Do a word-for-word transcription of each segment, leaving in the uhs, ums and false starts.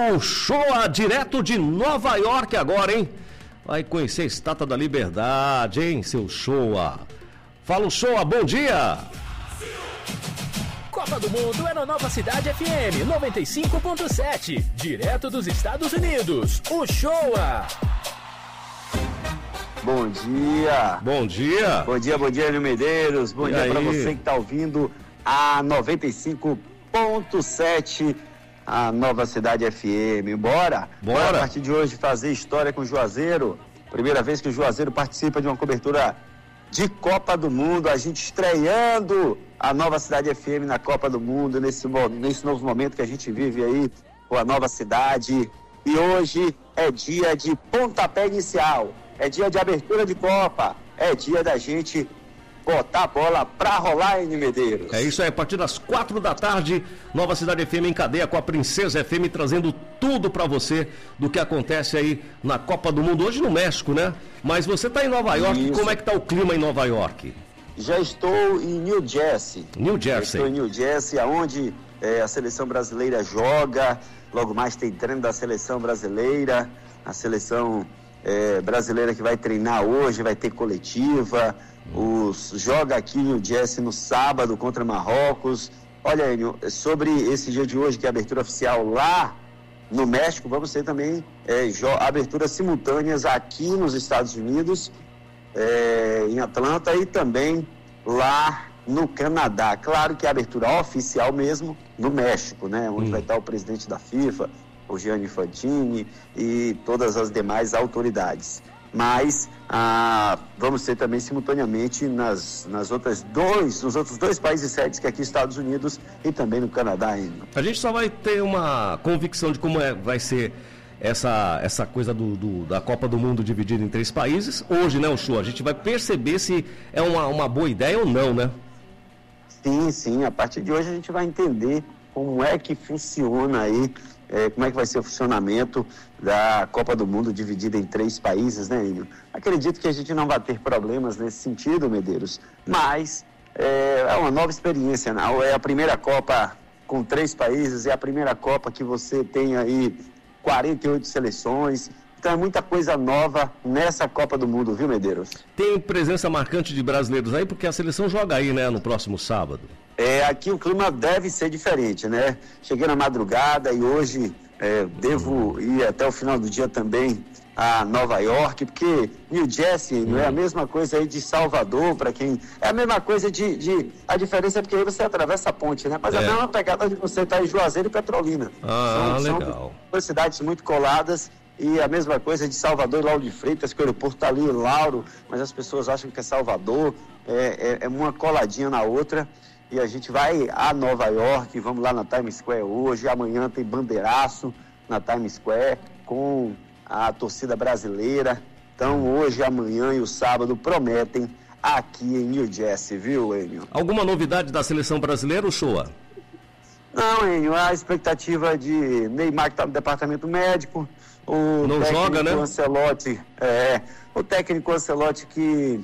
o Shoa, direto de Nova York agora, hein? Vai conhecer a Estátua da Liberdade, hein, seu Shoa? Fala o Shoa, bom dia! Copa do Mundo é na Nova Cidade F M noventa e cinco ponto sete, direto dos Estados Unidos, o Shoa. Bom dia. Bom dia. Bom dia, bom dia, Enio Medeiros. Bom e dia aí? Para você que está ouvindo a noventa e cinco ponto sete, a Nova Cidade F M. Bora? Bora. Bora a partir de hoje fazer história com o Juazeiro. Primeira vez que o Juazeiro participa de uma cobertura de Copa do Mundo, a gente estreando a Nova Cidade F M na Copa do Mundo, nesse, nesse novo momento que a gente vive aí com a Nova Cidade. E hoje é dia de pontapé inicial, é dia de abertura de Copa, é dia da gente botar a bola pra rolar, Enio Medeiros. É isso aí, a partir das quatro da tarde, Nova Cidade F M em cadeia com a Princesa F M, trazendo tudo pra você do que acontece aí na Copa do Mundo, hoje no México, né? Mas você tá em Nova York, Isso. Como é que tá o clima em Nova York? Já estou em New Jersey. New Jersey. Já estou em New Jersey, onde é, a seleção brasileira joga, logo mais tem treino da seleção brasileira, a seleção é, brasileira que vai treinar hoje, vai ter coletiva, os, joga aqui em New Jersey no sábado contra Marrocos. Olha, Enio, sobre esse dia de hoje, que é a abertura oficial lá no México, vamos ter também é, aberturas simultâneas aqui nos Estados Unidos, é, em Atlanta, e também lá no Canadá. Claro que a abertura oficial mesmo no México, né? Onde hum. vai estar o presidente da FIFA, o Gianni Infantini e todas as demais autoridades. Mas ah, vamos ter também simultaneamente nas, nas outras dois, nos outros dois países sedes, que é aqui Estados Unidos e também no Canadá ainda. A gente só vai ter uma convicção de como é, vai ser essa, essa coisa do, do, da Copa do Mundo dividida em três países. Hoje, né, o show, a gente vai perceber se é uma, uma boa ideia ou não, né? Sim, sim. A partir de hoje a gente vai entender como é que funciona aí, é, como é que vai ser o funcionamento da Copa do Mundo dividida em três países, né, Enio? Acredito que a gente não vai ter problemas nesse sentido, Medeiros, mas é, é uma nova experiência, né? É a primeira Copa com três países, é a primeira Copa que você tem aí quarenta e oito seleções. Então é muita coisa nova nessa Copa do Mundo, viu, Medeiros? Tem presença marcante de brasileiros aí, porque a seleção joga aí, né, no próximo sábado. É, aqui o clima deve ser diferente, né? Cheguei na madrugada e hoje é, devo ir até o final do dia também a Nova York, porque New Jersey não é a mesma coisa aí de Salvador, para quem... É a mesma coisa de, de... A diferença é porque aí você atravessa a ponte, né? Mas é a mesma pegada de você estar em Juazeiro e Petrolina. Ah, são, legal. São duas cidades muito coladas. E a mesma coisa de Salvador e Lauro de Freitas, que o aeroporto está ali em Lauro, mas as pessoas acham que é Salvador, é, é, é uma coladinha na outra. E a gente vai a Nova York, vamos lá na Times Square hoje, amanhã tem bandeiraço na Times Square com a torcida brasileira. Então hoje, amanhã e o sábado prometem aqui em New Jersey, viu, Enio? Alguma novidade da seleção brasileira, Shoa? Não, Enio, a expectativa de Neymar, que está no departamento médico. O Não técnico joga, né? Ancelotti, é, o técnico Ancelotti que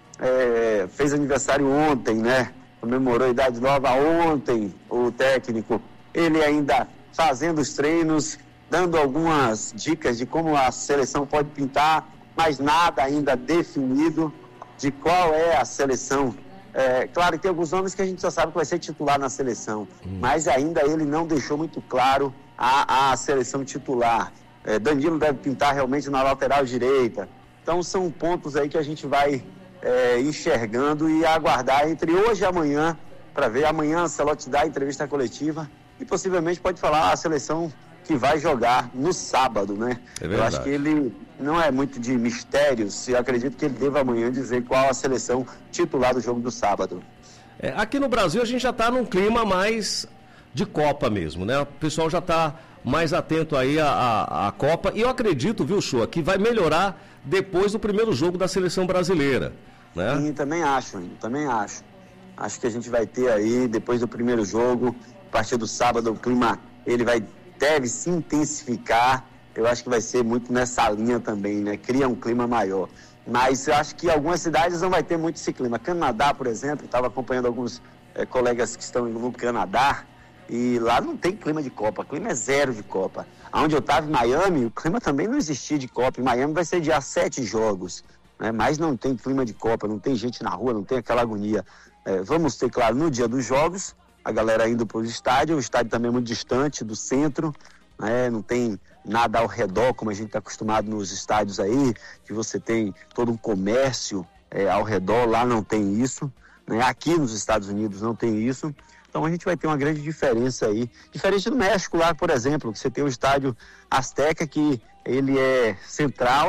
é, fez aniversário ontem, né? Comemorou a idade nova ontem, o técnico. Ele ainda fazendo os treinos, dando algumas dicas de como a seleção pode pintar, mas nada ainda definido de qual é a seleção. É, claro que tem alguns nomes que a gente já sabe que vai ser titular na seleção, hum. mas ainda ele não deixou muito claro a, a seleção titular. É, Danilo deve pintar realmente na lateral direita. Então são pontos aí que a gente vai é, enxergando e aguardar entre hoje e amanhã, para ver. Amanhã Ancelotti dá a entrevista coletiva e possivelmente pode falar a seleção que vai jogar no sábado, né? É Eu acho que ele não é muito de mistérios, e acredito que ele deva amanhã dizer qual a seleção titular do jogo do sábado. É, aqui no Brasil a gente já está num clima mais de Copa mesmo, né? O pessoal já está mais atento aí à, à, à Copa, e eu acredito, viu, Shoa, que vai melhorar depois do primeiro jogo da seleção brasileira, né? Sim, também acho, hein? também acho. Acho que a gente vai ter aí, depois do primeiro jogo, a partir do sábado, o clima, ele vai, deve se intensificar. Eu acho que vai ser muito nessa linha também, né? Cria um clima maior. Mas eu acho que algumas cidades não vai ter muito esse clima. Canadá, por exemplo, estava acompanhando alguns é, colegas que estão no Canadá, E lá não tem clima de Copa, o clima é zero de Copa. Onde eu estava em Miami, o clima também não existia de Copa. Em Miami vai sediar sete jogos, né? Mas não tem clima de Copa, não tem gente na rua, não tem aquela agonia. É, vamos ter, claro, no dia dos jogos, a galera indo para o estádio, o estádio também é muito distante do centro, né? Não tem nada ao redor, como a gente está acostumado nos estádios aí, que você tem todo um comércio é, ao redor, lá não tem isso, né? Aqui nos Estados Unidos não tem isso. Então a gente vai ter uma grande diferença aí. Diferente do México lá, por exemplo, que você tem o estádio Azteca, que ele é central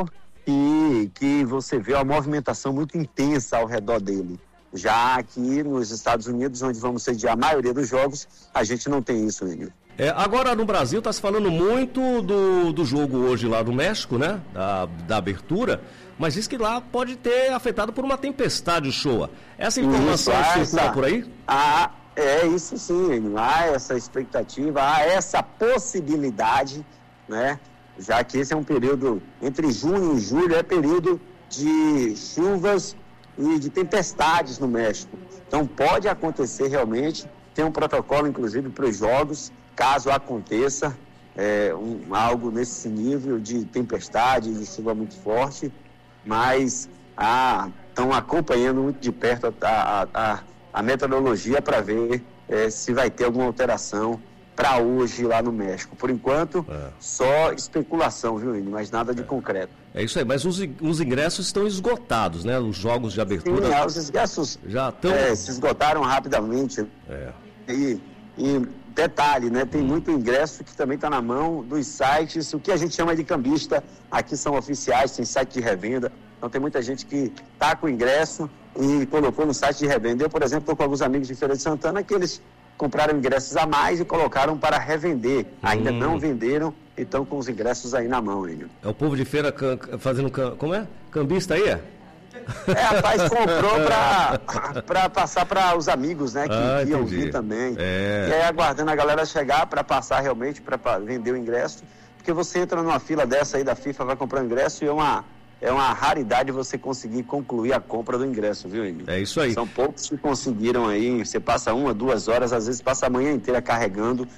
e que você vê uma movimentação muito intensa ao redor dele. Já aqui nos Estados Unidos, onde vamos sediar a maioria dos jogos, a gente não tem isso, Enio. É, agora no Brasil está se falando muito do, do jogo hoje lá do México, né? Da, da abertura, mas diz que lá pode ter afetado por uma tempestade o show. Essa informação isso, circula essa... por aí? Ah, é isso sim, Enio. Há essa expectativa, há essa possibilidade, né? Já que esse é um período, entre junho e julho, é período de chuvas e de tempestades no México. Então pode acontecer realmente, tem um protocolo inclusive para os jogos, caso aconteça é, um, algo nesse nível de tempestade, de chuva muito forte, mas ah, estão acompanhando muito de perto a, a, a, a meteorologia para ver é, se vai ter alguma alteração para hoje lá no México. Por enquanto, é. só especulação, viu, Ine? Mas nada de é. concreto. É isso aí, mas os, os ingressos estão esgotados, né? Os jogos de abertura... Sim, os ingressos já estão... é, se esgotaram rapidamente. É. E, e detalhe, né? Tem muito ingresso que também está na mão dos sites, o que a gente chama de cambista, aqui são oficiais, tem site de revenda. Então tem muita gente que está com o ingresso e colocou no site de revenda. Eu, por exemplo, estou com alguns amigos de Feira de Santana que eles compraram ingressos a mais e colocaram para revender. Ainda hum. não venderam e estão com os ingressos aí na mão, Enio. É o povo de feira can, fazendo... Can, como é? Cambista aí, é? É, rapaz, comprou para passar para os amigos, né, que ah, iam vir também. É. E aí aguardando a galera chegar para passar realmente, para vender o ingresso. Porque você entra numa fila dessa aí da FIFA, vai comprar o ingresso e é uma... É uma raridade você conseguir concluir a compra do ingresso, viu, Emílio? É isso aí. São poucos que conseguiram aí, você passa uma, duas horas, às vezes passa a manhã inteira carregando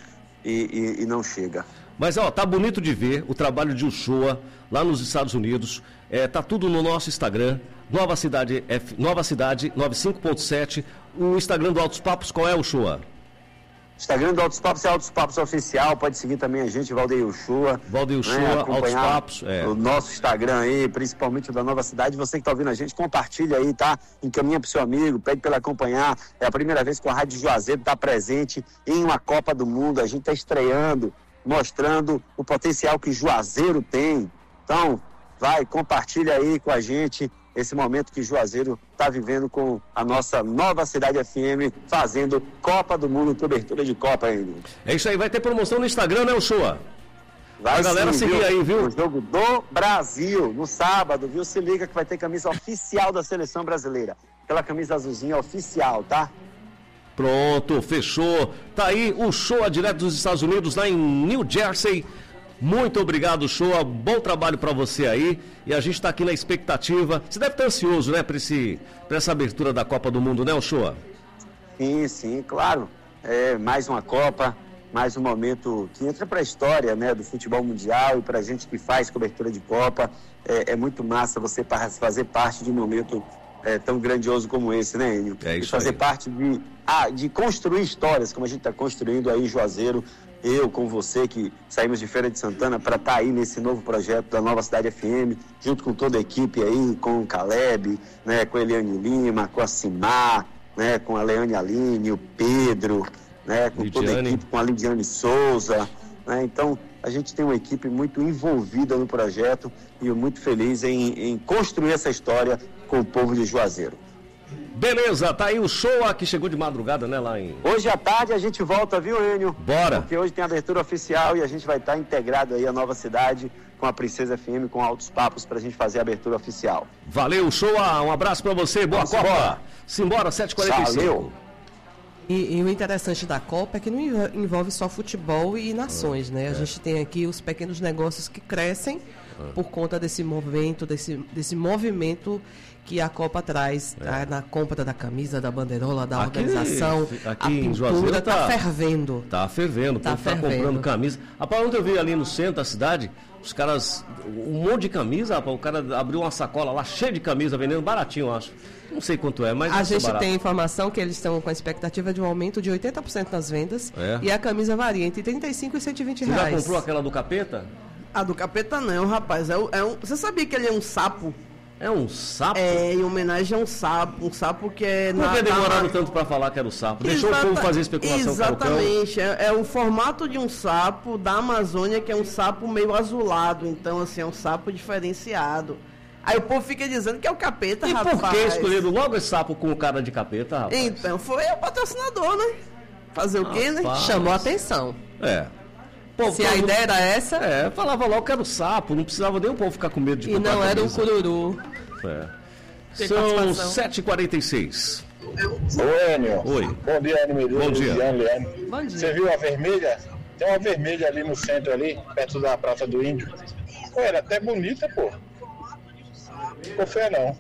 e, e, e não chega. Mas, ó, tá bonito de ver o trabalho de Uchoa lá nos Estados Unidos. É, tá tudo no nosso Instagram, Nova Cidade, F, Nova Cidade noventa e cinco ponto sete. O Instagram do Altos Papos, qual é, Uchoa? Instagram do Altos Papos é Altos Papos Oficial, pode seguir também a gente, Valdeir Uchoa. Valdeir Uchoa, né, Altos Papos. É. O nosso Instagram aí, principalmente o da Nova Cidade. Você que está ouvindo a gente, compartilha aí, tá? Encaminha para o seu amigo, pede para ele acompanhar. É a primeira vez que a Rádio Juazeiro está presente em uma Copa do Mundo. A gente está estreando, mostrando o potencial que Juazeiro tem. Então, vai, compartilha aí com a gente esse momento que Juazeiro está vivendo com a nossa Nova Cidade F M, fazendo Copa do Mundo, cobertura de Copa ainda. É isso aí, vai ter promoção no Instagram, né, Uchoa? Vai, a galera sim, seguir viu? aí, viu? O jogo do Brasil, no sábado, viu? Se liga que vai ter camisa oficial da Seleção Brasileira. Aquela camisa azulzinha oficial, tá? Pronto, fechou. Tá aí o Uchoa, direto dos Estados Unidos, lá em New Jersey. Muito obrigado, Uchoa. Bom trabalho para você aí. E a gente está aqui na expectativa. Você deve estar ansioso, né, para essa abertura da Copa do Mundo, né, Uchoa? Sim, sim, claro. É mais uma Copa, mais um momento que entra para a história, né, do futebol mundial e para a gente que faz cobertura de Copa. É, é muito massa você fazer parte de um momento é, tão grandioso como esse, né, Enio? É isso e fazer aí. parte de, ah, de construir histórias, como a gente está construindo aí em Juazeiro. Eu com você que saímos de Feira de Santana para estar tá aí nesse novo projeto da Nova Cidade F M, junto com toda a equipe aí, com o Caleb, né, com a Eliane Lima, com a Simar, né, com a Leane Aline, o Pedro, né, com Lidiane. toda a equipe, com a Lidiane Souza, né, então a gente tem uma equipe muito envolvida no projeto e eu muito feliz em, em construir essa história com o povo de Juazeiro. Beleza, tá aí o Uchoa que chegou de madrugada, né, lá em... Hoje à tarde a gente volta, viu, Enio? Bora! Porque hoje tem a abertura oficial e a gente vai estar integrado aí a Nova Cidade com a Princesa F M, com Altos Papos, pra gente fazer a abertura oficial. Valeu, Uchoa, um abraço pra você, boa Vamos Copa! embora. Simbora, sete e quarenta e cinco. Valeu! E, e o interessante da Copa é que não envolve só futebol e nações, né? A é. gente tem aqui os pequenos negócios que crescem é. por conta desse movimento, desse, desse movimento que a Copa traz, é. tá? Na compra da camisa, da bandeirola, da aqui, organização, aqui a em pintura está tá fervendo. Está fervendo, está tá comprando camisa. Rapaz, ontem eu vi ali no centro da cidade, os caras, um monte de camisa, rapaz, o cara abriu uma sacola lá cheia de camisa, vendendo baratinho, eu acho. Não sei quanto é, mas... A gente tem informação que eles estão com a expectativa de um aumento de oitenta por cento nas vendas. É. E a camisa varia entre trinta e cinco e cento e vinte reais. Você já comprou aquela do Capeta? A do Capeta não, rapaz. É, é um, você sabia que ele é um sapo? É um sapo? É, em homenagem a um sapo. Um sapo que é... Por que demoraram na... tanto para falar que era o sapo? Deixou Exata... o povo fazer especulação. Exatamente. É, é o formato de um sapo da Amazônia, que é um sapo meio azulado. Então, assim, é um sapo diferenciado. Aí o povo fica dizendo que é o Capeta, e rapaz. E por que escolheram logo esse sapo com o cara de Capeta, rapaz? Então, foi o patrocinador, né? Fazer o quê, né? Chamou a atenção. É. Pô, se a ideia era essa... É, falava logo que era o sapo, não precisava nem o povo ficar com medo de E não era um cururu. É. São sete e quarenta e seis. Oi, Enio. Oi. Bom dia, Enio Medeiros. Bom dia. Bom dia. Você viu a vermelha? Tem uma vermelha ali no centro, ali, perto da Praça do Índio. Pô, era até bonita, pô. Não fé não.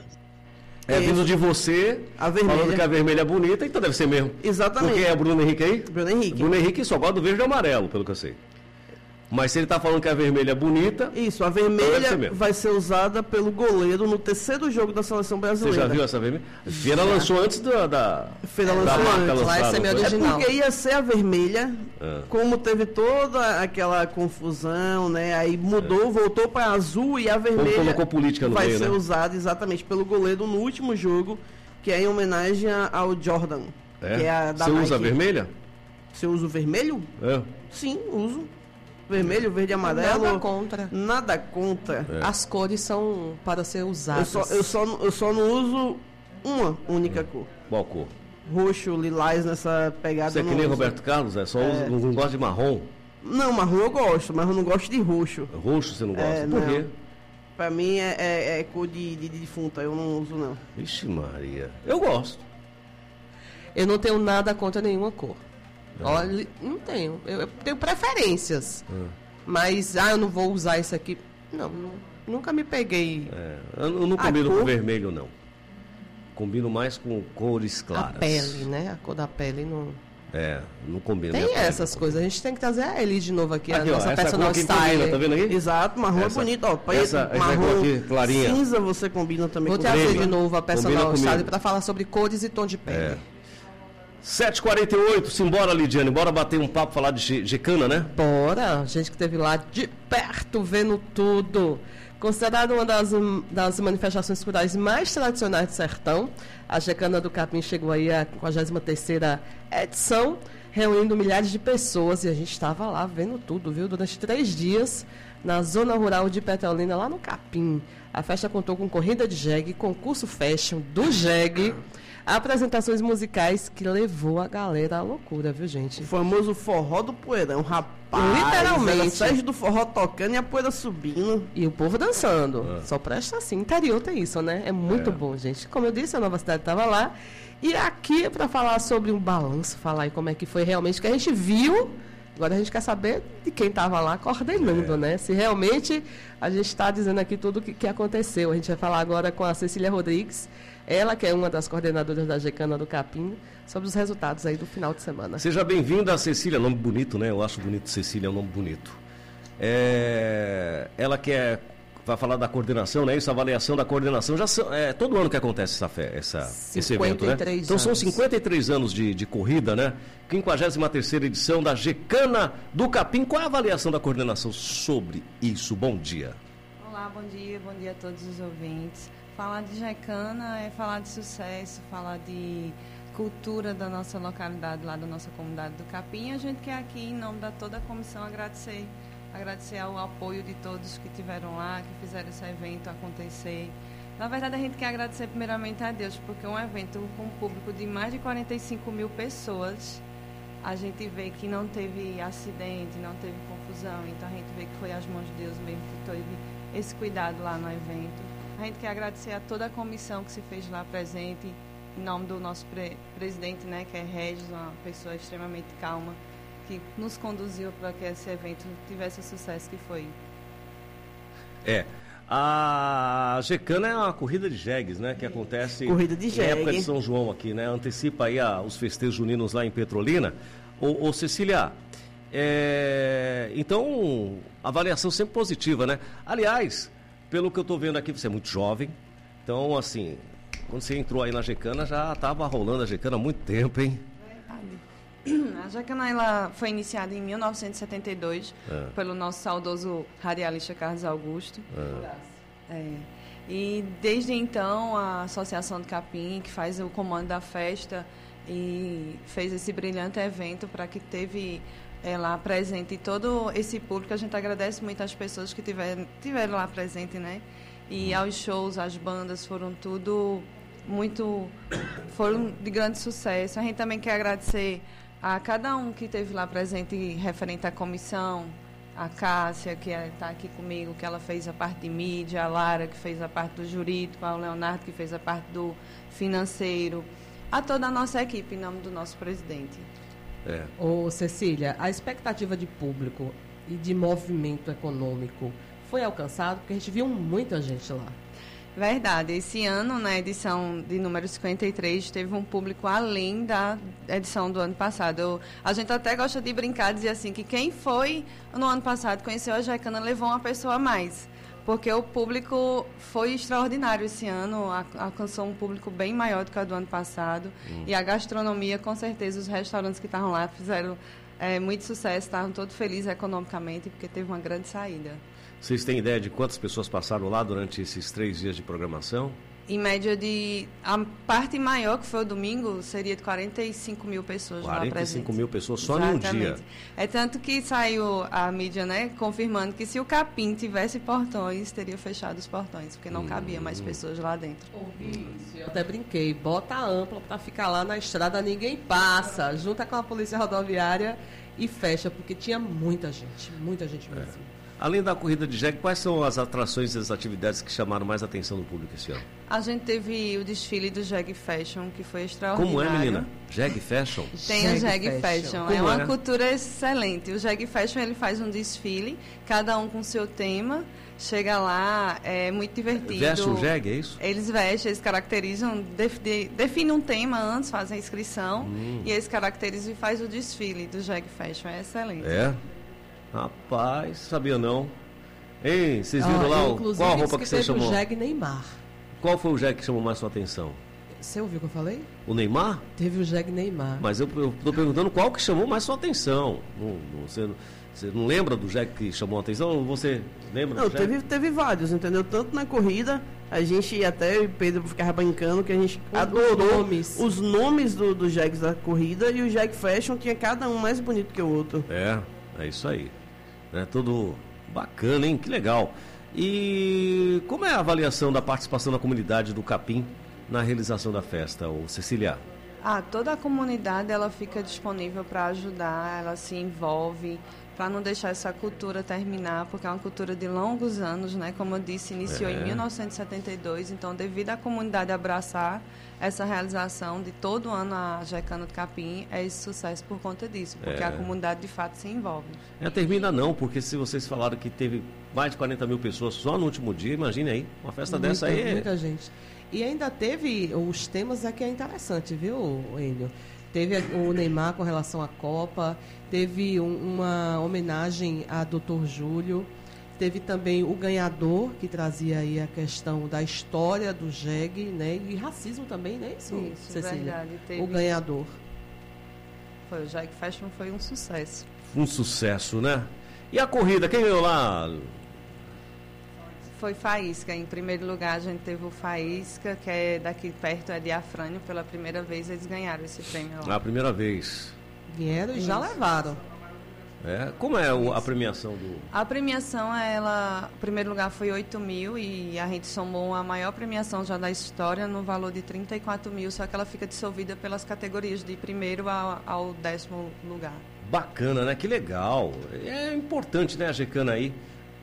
É vindo de você, a vermelha. Falando que a vermelha é bonita, então deve ser mesmo. Exatamente. Porque é Bruno Henrique aí? Bruno Henrique. Bruno Henrique só gosta do verde e amarelo, pelo que eu sei. Mas se ele está falando que a vermelha é bonita... Isso, a vermelha então vai ser usada pelo goleiro no terceiro jogo da Seleção Brasileira. Você já viu essa vermelha? A Feira lançou antes da, da, Feira lançou da marca antes. lançada. Vai ser meio original. É porque ia ser a vermelha, é. como teve toda aquela confusão, né? Aí mudou, é. voltou para azul e a vermelha colocou política no vai meio, ser né? usada exatamente pelo goleiro no último jogo, que é em homenagem ao Jordan. É? Que é a da Você Nike. usa a vermelha? Você usa o vermelho? É. Sim, uso. Vermelho, verde e amarelo. Nada contra. Nada contra. É. As cores são para ser usadas. Eu só, eu só, eu só não uso uma única cor. Qual cor? Roxo, lilás nessa pegada. Você é que nem uso. Roberto Carlos, é? Só é. Usa, não gosta de marrom? Não, marrom eu gosto, mas eu não gosto de roxo. Roxo você não gosta? É, Por não. quê? Pra mim é, é, é cor de, de, de defunta, eu não uso não. Ixi Maria, eu gosto. Eu não tenho nada contra nenhuma cor. Olha, não tenho. Eu, eu tenho preferências. Hum. Mas, ah, eu não vou usar isso aqui. Não, não nunca me peguei. É, eu não combino com vermelho, não. Combino mais com cores claras. A pele, né? A cor da pele não... É, não combina. Tem essas coisas. A gente tem que trazer a Eli de novo aqui, aqui a nossa ó, personal style. Tá vendo aqui? Exato, marrom essa, é bonito. Ó, preto, essa, marrom, aqui, clarinha. Cinza você combina também. Vou com trazer creme. de novo a personal style para falar sobre cores e tom de pele. É. sete e quarenta e oito, simbora, Lidiane, bora bater um papo, falar de Gecana, né? Bora, gente que esteve lá de perto, vendo tudo. Considerada uma das, das manifestações culturais mais tradicionais do sertão, a Gecana do Capim chegou aí à quinquagésima terceira edição, reunindo milhares de pessoas, e a gente estava lá vendo tudo, viu? Durante três dias, na zona rural de Petrolina, lá no Capim. A festa contou com corrida de jegue, concurso fashion do jegue, apresentações musicais que levou a galera à loucura, viu, gente? O famoso forró do poeirão, rapaz. Literalmente. Sérgio do forró tocando e a poeira subindo. E o povo dançando. É. Só presta assim. Interior tem isso, né? É muito é. bom, gente. Como eu disse, a Nova Cidade estava lá. E aqui, para falar sobre um balanço, falar aí como é que foi realmente, que a gente viu. Agora a gente quer saber de quem estava lá coordenando, é. né? Se realmente a gente está dizendo aqui tudo o que, que aconteceu. A gente vai falar agora com a Cecília Rodrigues, ela que é uma das coordenadoras da Gecana do Capim, sobre os resultados aí do final de semana. Seja bem-vinda, Cecília, nome bonito, né? Eu acho bonito, Cecília é um nome bonito. É... Ela que é... vai falar da coordenação, né? Isso, a avaliação da coordenação. Já são, é, todo ano que acontece essa fé, essa, esse evento, né? Então são cinquenta e três anos de, de corrida, né? quinquagésima terceira edição da Gecana do Capim. Qual é a avaliação da coordenação sobre isso? Bom dia. Olá, bom dia, bom dia a todos os ouvintes. Falar de Gecana é falar de sucesso, falar de cultura da nossa localidade, lá da nossa comunidade do Capim. A gente quer aqui, em nome da toda a comissão, agradecer agradecer ao apoio de todos que estiveram lá, que fizeram esse evento acontecer. Na verdade, a gente quer agradecer primeiramente a Deus, porque um evento com um público de mais de quarenta e cinco mil pessoas, a gente vê que não teve acidente, não teve confusão, então a gente vê que foi as mãos de Deus mesmo que teve esse cuidado lá no evento. A gente quer agradecer a toda a comissão que se fez lá presente, em nome do nosso pre- presidente, né, que é Regis, uma pessoa extremamente calma, que nos conduziu para que esse evento tivesse o sucesso que foi. É. A Gecana é uma corrida de jegues, né? Que acontece Corrida de em jegue. época de São João aqui, né? Antecipa aí a, os festejos juninos lá em Petrolina. Ô, ô Cecília, é, então, avaliação sempre positiva, né? Aliás, pelo que eu estou vendo aqui, você é muito jovem. Então, assim, quando você entrou aí na Gecana, já estava rolando a Gecana há muito tempo, hein? A Gecana ela foi iniciada em mil novecentos e setenta e dois É. pelo nosso saudoso radialista Carlos Augusto. É. É. E desde então a Associação do Capim, que faz o comando da festa, e fez esse brilhante evento para que teve é, lá presente todo esse público. A gente agradece muito às pessoas que tiveram, tiveram lá presente, né? E aos shows, as bandas foram tudo muito, foram de grande sucesso. A gente também quer agradecer a cada um que esteve lá presente referente à comissão, a Cássia, que está aqui comigo, que ela fez a parte de mídia, a Lara, que fez a parte do jurídico, o Leonardo, que fez a parte do financeiro, a toda a nossa equipe, em nome do nosso presidente. É. Ô, Cecília, a expectativa de público e de movimento econômico foi alcançado? Porque a gente viu muita gente lá. Verdade. Esse ano, na edição de número cinquenta e três, teve um público além da edição do ano passado. Eu, a gente até gosta de brincar, dizer assim, que quem foi no ano passado, conheceu a Gecana, levou uma pessoa a mais. Porque o público foi extraordinário esse ano, a- alcançou um público bem maior do que o do ano passado. Hum. E a gastronomia, com certeza, os restaurantes que estavam lá fizeram é, muito sucesso, estavam todos felizes economicamente, porque teve uma grande saída. Vocês têm ideia de quantas pessoas passaram lá durante esses três dias de programação? Em média de... A parte maior, que foi o domingo, seria de quarenta e cinco mil pessoas lá presentes. quarenta e cinco mil pessoas só em um dia. Exatamente. É tanto que saiu a mídia, né, confirmando que se o Capim tivesse portões, teria fechado os portões, porque não cabia Hum. mais pessoas lá dentro. Eu até brinquei, bota ampla para ficar lá na estrada, ninguém passa, junta com a polícia rodoviária e fecha, porque tinha muita gente, muita gente mesmo. Além da corrida de jegue, quais são as atrações e as atividades que chamaram mais a atenção do público esse ano? A gente teve o desfile do Jeg Fashion, que foi extraordinário. Como é, menina? Jeg Fashion? Tem o Jeg Jeg Fashion. Fashion. Como É uma é? cultura excelente. O Jeg Fashion, ele faz um desfile, cada um com seu tema. Chega lá, é muito divertido. Veste um jegue, é isso? Eles vestem, eles caracterizam, def- de- definem um tema antes, fazem a inscrição, Hum. e eles caracterizam e faz o desfile do Jeg Fashion. É excelente. É? Rapaz, sabia não. Ei, vocês viram Ah, lá o- inclusive, qual a disse roupa que, você teve chamou? o Jeg Neymar. Qual foi o jegue que chamou mais sua atenção? Você ouviu o que eu falei? O Neymar? Teve o Jeg Neymar. Mas eu estou perguntando qual que chamou mais sua atenção. Não, não- você, não- você não lembra do jegue que chamou a atenção? Ou você lembra Não, do jegue? teve, teve vários, entendeu? Tanto na corrida, a gente até eu e Pedro ficava brincando que a gente Os adorou nomes. os nomes do, dos jegues da corrida, e o Jeg Fashion tinha cada um mais bonito que o outro. É, é isso aí. É tudo bacana, hein? Que legal. E como é a avaliação da participação da comunidade do Capim na realização da festa, ô Cecília? Ah, toda a comunidade ela fica disponível para ajudar, ela se envolve para não deixar essa cultura terminar, porque é uma cultura de longos anos, né? Como eu disse, iniciou É. em mil novecentos e setenta e dois, então devido à comunidade abraçar essa realização de todo ano a Gecana do Capim, é esse sucesso por conta disso, porque É. a comunidade de fato se envolve. É, termina não, porque se vocês falaram que teve mais de quarenta mil pessoas só no último dia, imagine aí, uma festa muita, dessa aí. é- muita gente. E ainda teve os temas aqui, é interessante, viu, Enio? Teve o Neymar com relação à Copa, teve um- uma homenagem a doutor Júlio, teve também o ganhador, que trazia aí a questão da história do jegue, né? E racismo também, né? Isso, Isso, Cecília? verdade. Teve, O ganhador. foi, o Jag Fashion foi um sucesso. Um sucesso, né? E a corrida, quem ganhou lá? Foi Faísca. Em primeiro lugar, a gente teve o Faísca, que é daqui perto, é de Afrânio. Pela primeira vez, eles ganharam esse prêmio lá. A primeira vez. Vieram e já Isso. levaram. É, como é o- a premiação do. A premiação, ela, o primeiro lugar foi oito mil e a gente somou a maior premiação já da história no valor de trinta e quatro mil, só que ela fica dissolvida pelas categorias de primeiro ao, ao décimo lugar. Bacana, né? Que legal. É importante, né, a Gecana aí,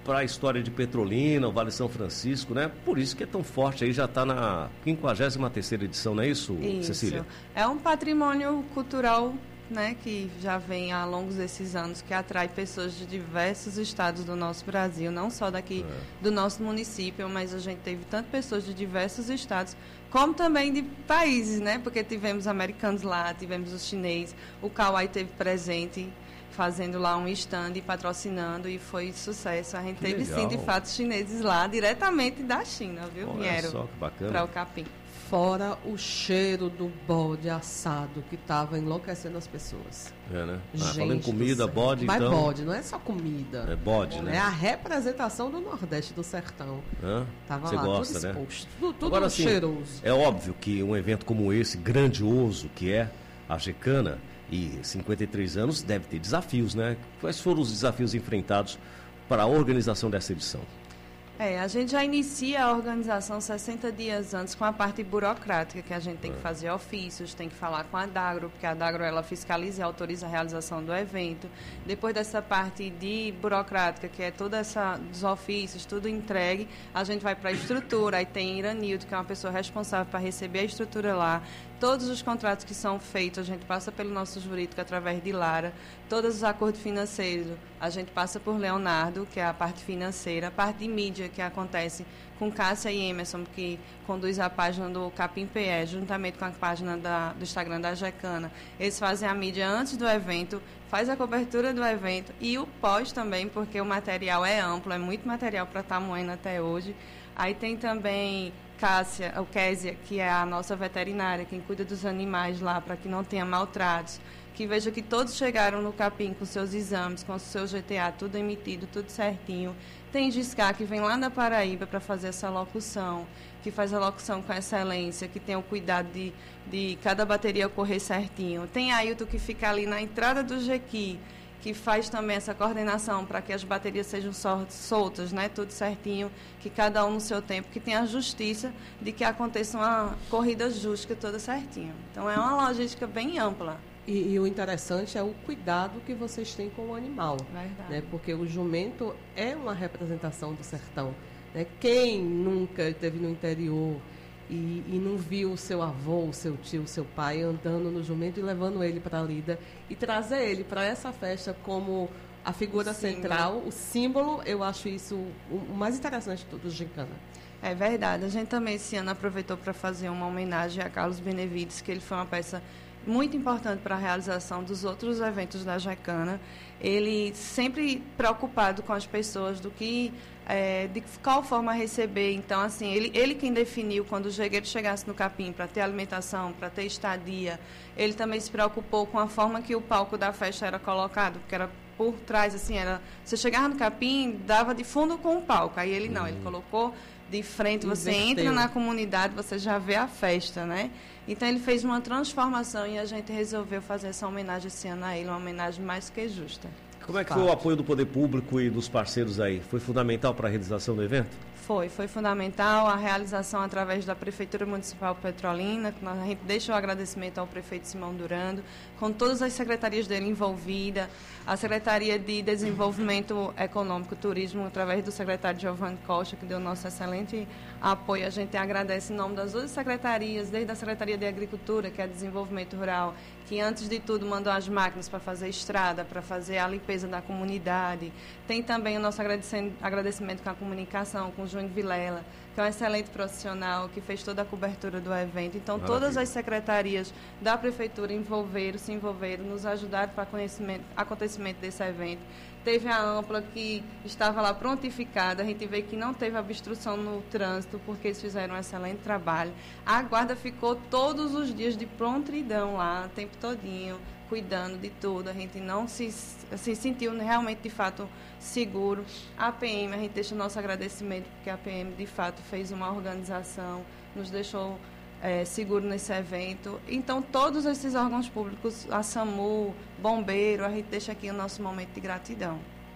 para a história de Petrolina, o Vale São Francisco, né? Por isso que é tão forte aí, já está na quinquagésima terceira edição, não é isso, isso. Cecília? É um patrimônio cultural, né, que já vem há longos desses anos, que atrai pessoas de diversos estados do nosso Brasil, não só daqui é. do nosso município, mas a gente teve tanto pessoas de diversos estados, como também de países, né, porque tivemos americanos lá, tivemos os chineses, o Kauai teve presente, fazendo lá um stand e patrocinando, e foi sucesso. A gente que teve legal. sim, de fato, chineses lá, diretamente da China, viu? Olha Vieram só, que bacana. Para o capim. Fora o cheiro do bode assado que estava enlouquecendo as pessoas. É, né? Ah, falando em comida, bode, Mas então... bode, não é só comida. É bode, né? É a representação do Nordeste, do sertão. Ah, Tava você lá, gosta, tudo né? exposto. Tudo, tudo Agora, assim, cheiroso. É óbvio que um evento como esse, grandioso que é a Gecana, e cinquenta e três anos, deve ter desafios, né? Quais foram os desafios enfrentados para a organização dessa edição? É, a gente já inicia a organização sessenta dias antes com a parte burocrática, que a gente tem que fazer ofícios, tem que falar com a Dagro, porque a Dagro ela fiscaliza e autoriza a realização do evento. Depois dessa parte de burocrática, que é toda essa dos ofícios, tudo entregue, a gente vai para a estrutura, aí tem Iranildo, que é uma pessoa responsável para receber a estrutura lá. Todos os contratos que são feitos, a gente passa pelo nosso jurídico através de Lara. Todos os acordos financeiros, a gente passa por Leonardo, que é a parte financeira. A parte de mídia, que acontece com Cássia e Emerson, que conduz a página do Capim P E, juntamente com a página da, do Instagram da Gecana. Eles fazem a mídia antes do evento, faz a cobertura do evento e o pós também, porque o material é amplo, é muito material para estar moendo até hoje. Aí tem também... Cássia, o Késia, que é a nossa veterinária, quem cuida dos animais lá, para que não tenha maltratos, que veja que todos chegaram no Capim com seus exames, com o seu G T A, tudo emitido, tudo certinho. Tem Giscá, que vem lá da Paraíba para fazer essa locução, que faz a locução com excelência, que tem o cuidado de, de cada bateria correr certinho. Tem Ailton, que fica ali na entrada do Jequi, que faz também essa coordenação para que as baterias sejam soltas, né? Tudo certinho, que cada um no seu tempo, que tenha a justiça de que aconteça uma corrida justa toda certinho. Então, é uma logística bem ampla. E, e o interessante é o cuidado que vocês têm com o animal. Verdade. Né? Porque o jumento é uma representação do sertão. Né? Quem nunca esteve no interior e, e não viu o seu avô, o seu tio, o seu pai andando no jumento e levando ele para a lida e trazer ele para essa festa como a figura central, o símbolo, eu acho isso o, o mais interessante do Gecana. É verdade. A gente também esse ano aproveitou para fazer uma homenagem a Carlos Benevides, que ele foi uma peça muito importante para a realização dos outros eventos da Gecana. Ele sempre preocupado com as pessoas do que, é, de qual forma receber. Então, assim, ele, ele quem definiu quando o jegueiro chegasse no Capim para ter alimentação, para ter estadia. Ele também se preocupou com a forma que o palco da festa era colocado, porque era por trás, assim, era, você chegava no Capim, dava de fundo com o palco. Aí ele não, ele colocou de frente, você Inverteu. entra na comunidade, você já vê a festa, né? Então, ele fez uma transformação e a gente resolveu fazer essa homenagem esse ano a ele, uma homenagem mais que justa. Como é que foi o apoio do poder público e dos parceiros aí? Foi fundamental para a realização do evento? Foi, foi fundamental a realização através da Prefeitura Municipal Petrolina, que a gente deixa o agradecimento ao prefeito Simão Durando, com todas as secretarias dele envolvidas, a Secretaria de Desenvolvimento Econômico e Turismo, através do secretário Giovanni Costa, que deu nosso excelente apoio. A gente agradece em nome das outras secretarias, desde a Secretaria de Agricultura, que é Desenvolvimento Rural, que antes de tudo mandou as máquinas para fazer estrada, para fazer a limpeza da comunidade. Tem também o nosso agradecimento com a comunicação, com o Júnior Vilela, que é um excelente profissional, que fez toda a cobertura do evento. Então, Maravilha. Todas as secretarias da Prefeitura envolveram, se envolveram, nos ajudaram para o acontecimento desse evento. Teve a Ampla, que estava lá prontificada, a gente vê que não teve obstrução no trânsito, porque eles fizeram um excelente trabalho. A guarda ficou todos os dias de prontidão lá, o tempo todinho, cuidando de tudo. A gente não se, se sentiu realmente, de fato, seguro. A P M, a gente deixa o nosso agradecimento, porque a P M, de fato, fez uma organização, nos deixou é, seguro nesse evento. Então, todos esses órgãos públicos, a SAMU, Bombeiro, a gente deixa aqui o nosso momento de gratidão.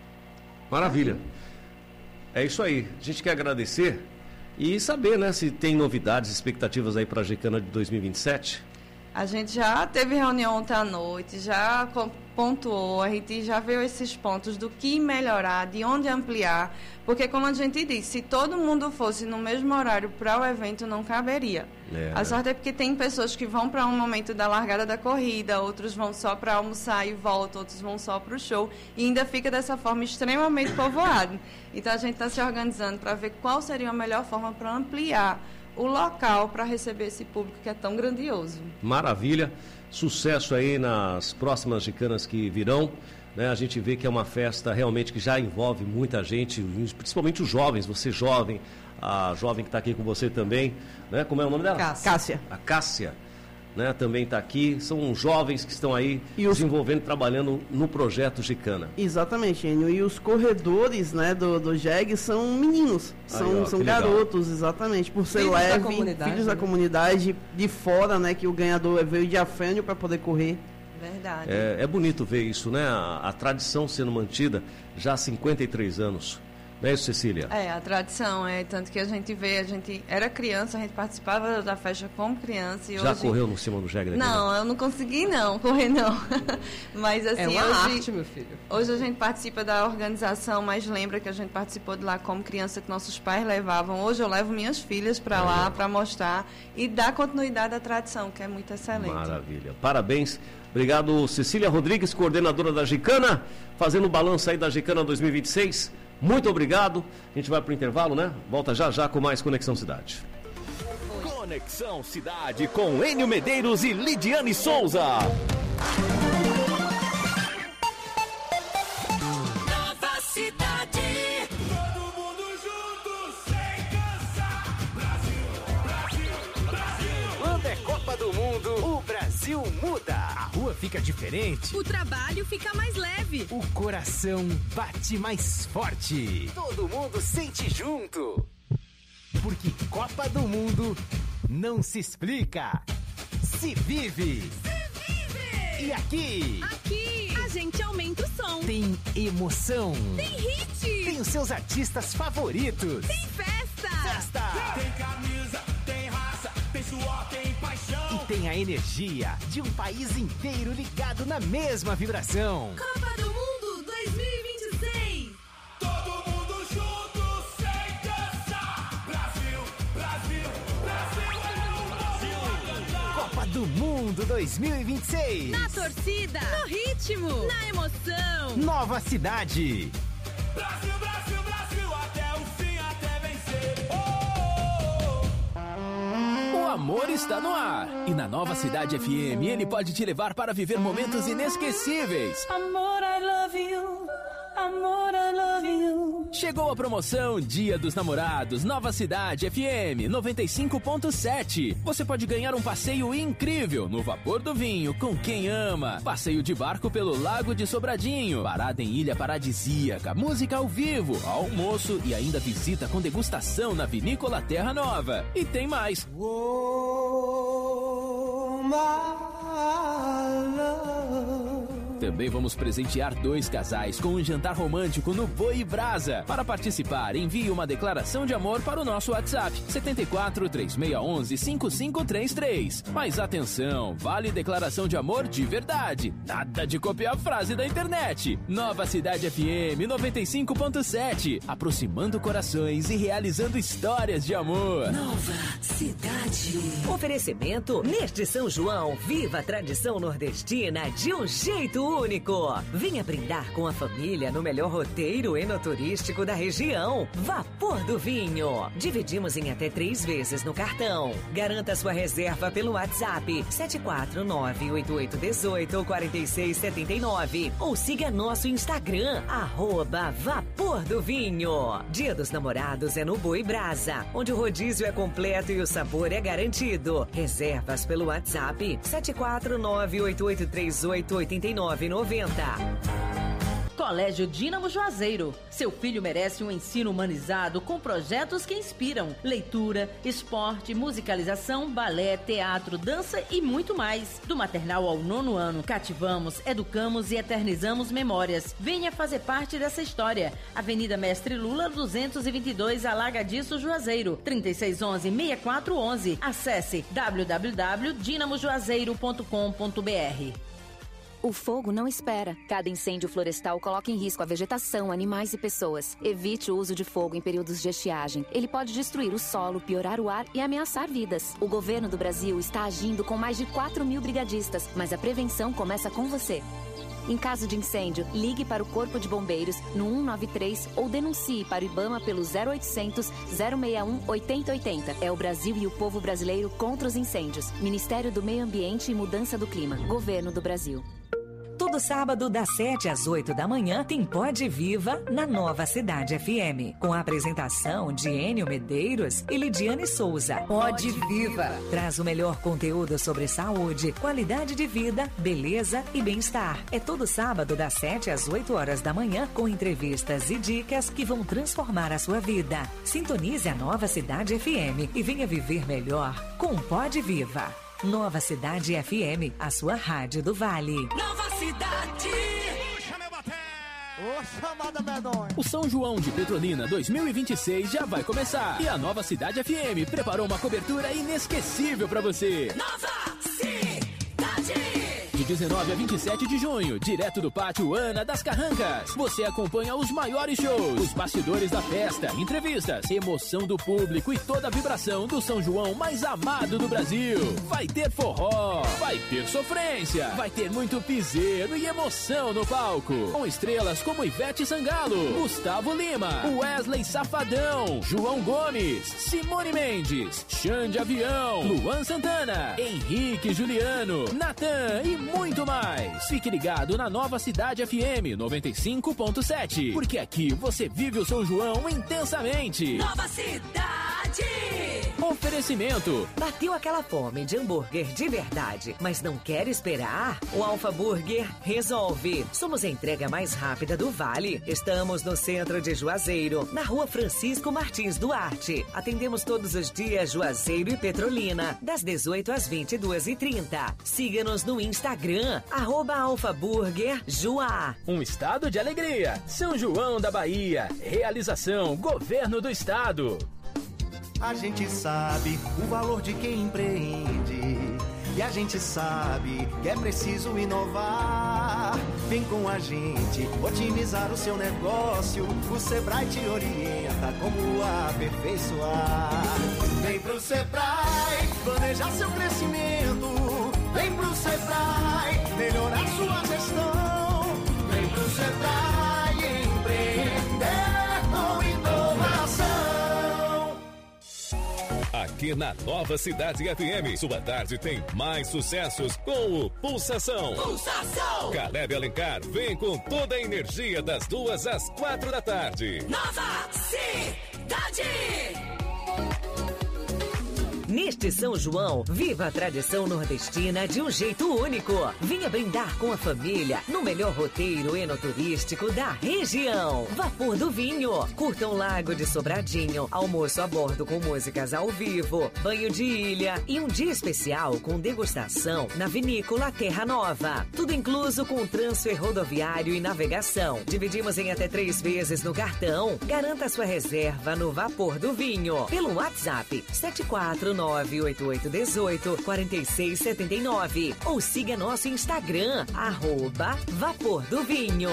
Maravilha. É isso aí. A gente quer agradecer e saber, né, se tem novidades, expectativas aí para a Gecana de dois mil e vinte e sete. A gente já teve reunião ontem à noite, já pontuou, a gente já viu esses pontos do que melhorar, de onde ampliar, Porque, como a gente disse, se todo mundo fosse no mesmo horário para o evento, não caberia. É. A sorte é porque tem pessoas que vão para um momento da largada da corrida, outros vão só para almoçar e voltam, outros vão só para o show, e ainda fica dessa forma extremamente povoado. Então, a gente está se organizando para ver qual seria a melhor forma para ampliar o local para receber esse público que é tão grandioso. Maravilha. Sucesso aí nas próximas gicanas que virão. Né, a gente vê que é uma festa realmente que já envolve muita gente, principalmente os jovens, você jovem, a jovem que está aqui com você também, né? Como é o nome dela? Cássia. Cássia. A Cássia, né? Também está aqui, são jovens que estão aí e desenvolvendo, os... trabalhando no projeto Gicana. Exatamente, Enio, e os corredores, né, do, do J E G são meninos, são, aí, ó, são garotos, exatamente, por ser filhos leve, da comunidade, filhos né? da comunidade de fora, né, que o ganhador veio de Afrânio para poder correr. Verdade. É, é bonito ver isso, né? A, a tradição sendo mantida já há cinquenta e três anos. Não é isso, Cecília? É, a tradição, é tanto que a gente vê, a gente era criança, a gente participava da festa como criança e já hoje... correu no cima do J E G? Não, né? Eu não consegui não, correr não. Mas assim, é uma hoje, arte, meu filho. Hoje a gente participa da organização, mas lembra que a gente participou de lá como criança, que nossos pais levavam. Hoje eu levo minhas filhas para é. lá, para mostrar e dar continuidade à tradição, que é muito excelente. Maravilha. Parabéns. Obrigado, Cecília Rodrigues, coordenadora da Gicana, fazendo o balanço aí da Gicana dois mil e vinte e seis. Muito obrigado. A gente vai para o intervalo, né? Volta já já com mais Conexão Cidade. Conexão Cidade com Enio Medeiros e Lidiane Souza. Nova Cidade. Todo mundo junto, sem cansar. Brasil, Brasil, Brasil. Quando é Copa do Mundo, o Brasil muda. A rua fica diferente. O trabalho fica mais leve. O coração bate mais forte. Todo mundo sente junto. Porque Copa do Mundo não se explica, se vive. Se vive! E aqui? Aqui a gente aumenta o som. Tem emoção. Tem hit. Tem os seus artistas favoritos. Tem festa. Festa. Tem camisa, tem raça, tem suor, tem paixão. E tem a energia de um país inteiro ligado na mesma vibração. Copa do Mundo dois mil e vinte e seis. Todo mundo junto, sem cansar. Brasil, Brasil, Brasil é o Brasil. Copa do Mundo dois mil e vinte e seis. Na torcida, no ritmo, na emoção. Nova Cidade. Brasil, Brasil, Brasil, até o fim, até vencer. Oh, oh, oh. O amor está no ar. E na Nova Cidade F M, ele pode te levar para viver momentos inesquecíveis. Amor, I love you. Amor, I love you. Chegou a promoção Dia dos Namorados, Nova Cidade F M noventa e cinco ponto sete. Você pode ganhar um passeio incrível no Vapor do Vinho com quem ama. Passeio de barco pelo Lago de Sobradinho. Parada em Ilha Paradisíaca. Música ao vivo, almoço e ainda visita com degustação na Vinícola Terra Nova. E tem mais. oh my love. Também vamos presentear dois casais com um jantar romântico no Boi Brasa. Para participar, envie uma declaração de amor para o nosso WhatsApp sete quatro três seis um um cinco cinco três três. Mas atenção, vale declaração de amor de verdade. Nada de copiar a frase da internet. Nova Cidade F M noventa e cinco ponto sete. Aproximando corações e realizando histórias de amor. Nova Cidade. Oferecimento neste São João. Viva a tradição nordestina de um jeito único. Venha brindar com a família no melhor roteiro enoturístico da região. Vapor do Vinho. Dividimos em até três vezes no cartão. Garanta sua reserva pelo WhatsApp sete quatro nove oito oito um oito quatro seis sete nove ou siga nosso Instagram, arroba Vapor do Vinho. Dia dos Namorados é no Boi Brasa, onde o rodízio é completo e o sabor é garantido. Reservas pelo WhatsApp sete quatro nove oito oito três oito oito nove noventa. Colégio Dínamo Juazeiro. Seu filho merece um ensino humanizado com projetos que inspiram. Leitura, esporte, musicalização, balé, teatro, dança e muito mais. Do maternal ao nono ano, cativamos, educamos e eternizamos memórias. Venha fazer parte dessa história. Avenida Mestre Lula, duzentos e vinte e dois, Alagadiço, Juazeiro. trinta e seis onze, sessenta e quatro onze. Acesse w w w ponto dinamo juazeiro ponto com ponto b r. O fogo não espera. Cada incêndio florestal coloca em risco a vegetação, animais e pessoas. Evite o uso de fogo em períodos de estiagem. Ele pode destruir o solo, piorar o ar e ameaçar vidas. O governo do Brasil está agindo com mais de quatro mil brigadistas, mas a prevenção começa com você. Em caso de incêndio, ligue para o Corpo de Bombeiros no um nove três ou denuncie para o IBAMA pelo zero oitocentos, zero seis um, oito zero oito zero. É o Brasil e o povo brasileiro contra os incêndios. Ministério do Meio Ambiente e Mudança do Clima. Governo do Brasil. Todo sábado, das sete às oito da manhã, tem Pode Viva na Nova Cidade F M. Com a apresentação de Enio Medeiros e Lidiane Souza. Pode Viva traz o melhor conteúdo sobre saúde, qualidade de vida, beleza e bem-estar. É todo sábado, das sete às oito horas da manhã, com entrevistas e dicas que vão transformar a sua vida. Sintonize a Nova Cidade F M e venha viver melhor com Pode Viva. Nova Cidade F M, a sua rádio do Vale. Nova Cidade! Ô, chamada medonha! O São João de Petrolina dois mil e vinte e seis já vai começar. E a Nova Cidade F M preparou uma cobertura inesquecível pra você. Nova Cidade! De dezenove a vinte e sete de junho, direto do Pátio Ana das Carrancas. Você acompanha os maiores shows, os bastidores da festa, entrevistas, emoção do público e toda a vibração do São João mais amado do Brasil. Vai ter forró, vai ter sofrência, vai ter muito piseiro e emoção no palco. Com estrelas como Ivete Sangalo, Gustavo Lima, Wesley Safadão, João Gomes, Simone Mendes, Xande Avião, Luan Santana, Henrique Juliano, Natan e muito mais. Fique ligado na Nova Cidade F M noventa e cinco ponto sete, porque aqui você vive o São João intensamente. Nova Cidade! Oferecimento. Bateu aquela fome de hambúrguer de verdade, mas não quer esperar? O Alfa Burger resolve. Somos a entrega mais rápida do Vale. Estamos no centro de Juazeiro, na Rua Francisco Martins Duarte. Atendemos todos os dias Juazeiro e Petrolina, das dezoito às vinte e duas e trinta. Siga-nos no Instagram, arroba Alfa Burger Juá. Um estado de alegria. São João da Bahia. Realização Governo do Estado. A gente sabe o valor de quem empreende. E a gente sabe que é preciso inovar. Vem com a gente otimizar o seu negócio. O Sebrae te orienta como aperfeiçoar. Vem pro Sebrae planejar seu crescimento. Vem pro Sebrae melhorar sua gestão. Vem pro Sebrae empreender com inovação. Aqui na Nova Cidade F M, sua tarde tem mais sucessos com o Pulsação. Pulsação! Caleb Alencar vem com toda a energia das duas às quatro da tarde. Nova Cidade! Neste São João, viva a tradição nordestina de um jeito único. Venha brindar com a família no melhor roteiro enoturístico da região. Vapor do Vinho. Curta um lago de Sobradinho, almoço a bordo com músicas ao vivo, banho de ilha e um dia especial com degustação na vinícola Terra Nova. Tudo incluso com transfer rodoviário e navegação. Dividimos em até três vezes no cartão. Garanta sua reserva no Vapor do Vinho pelo WhatsApp sete quatro nove oito oito um oito quatro seis sete nove ou siga nosso Instagram, arroba Vapor do Vinho.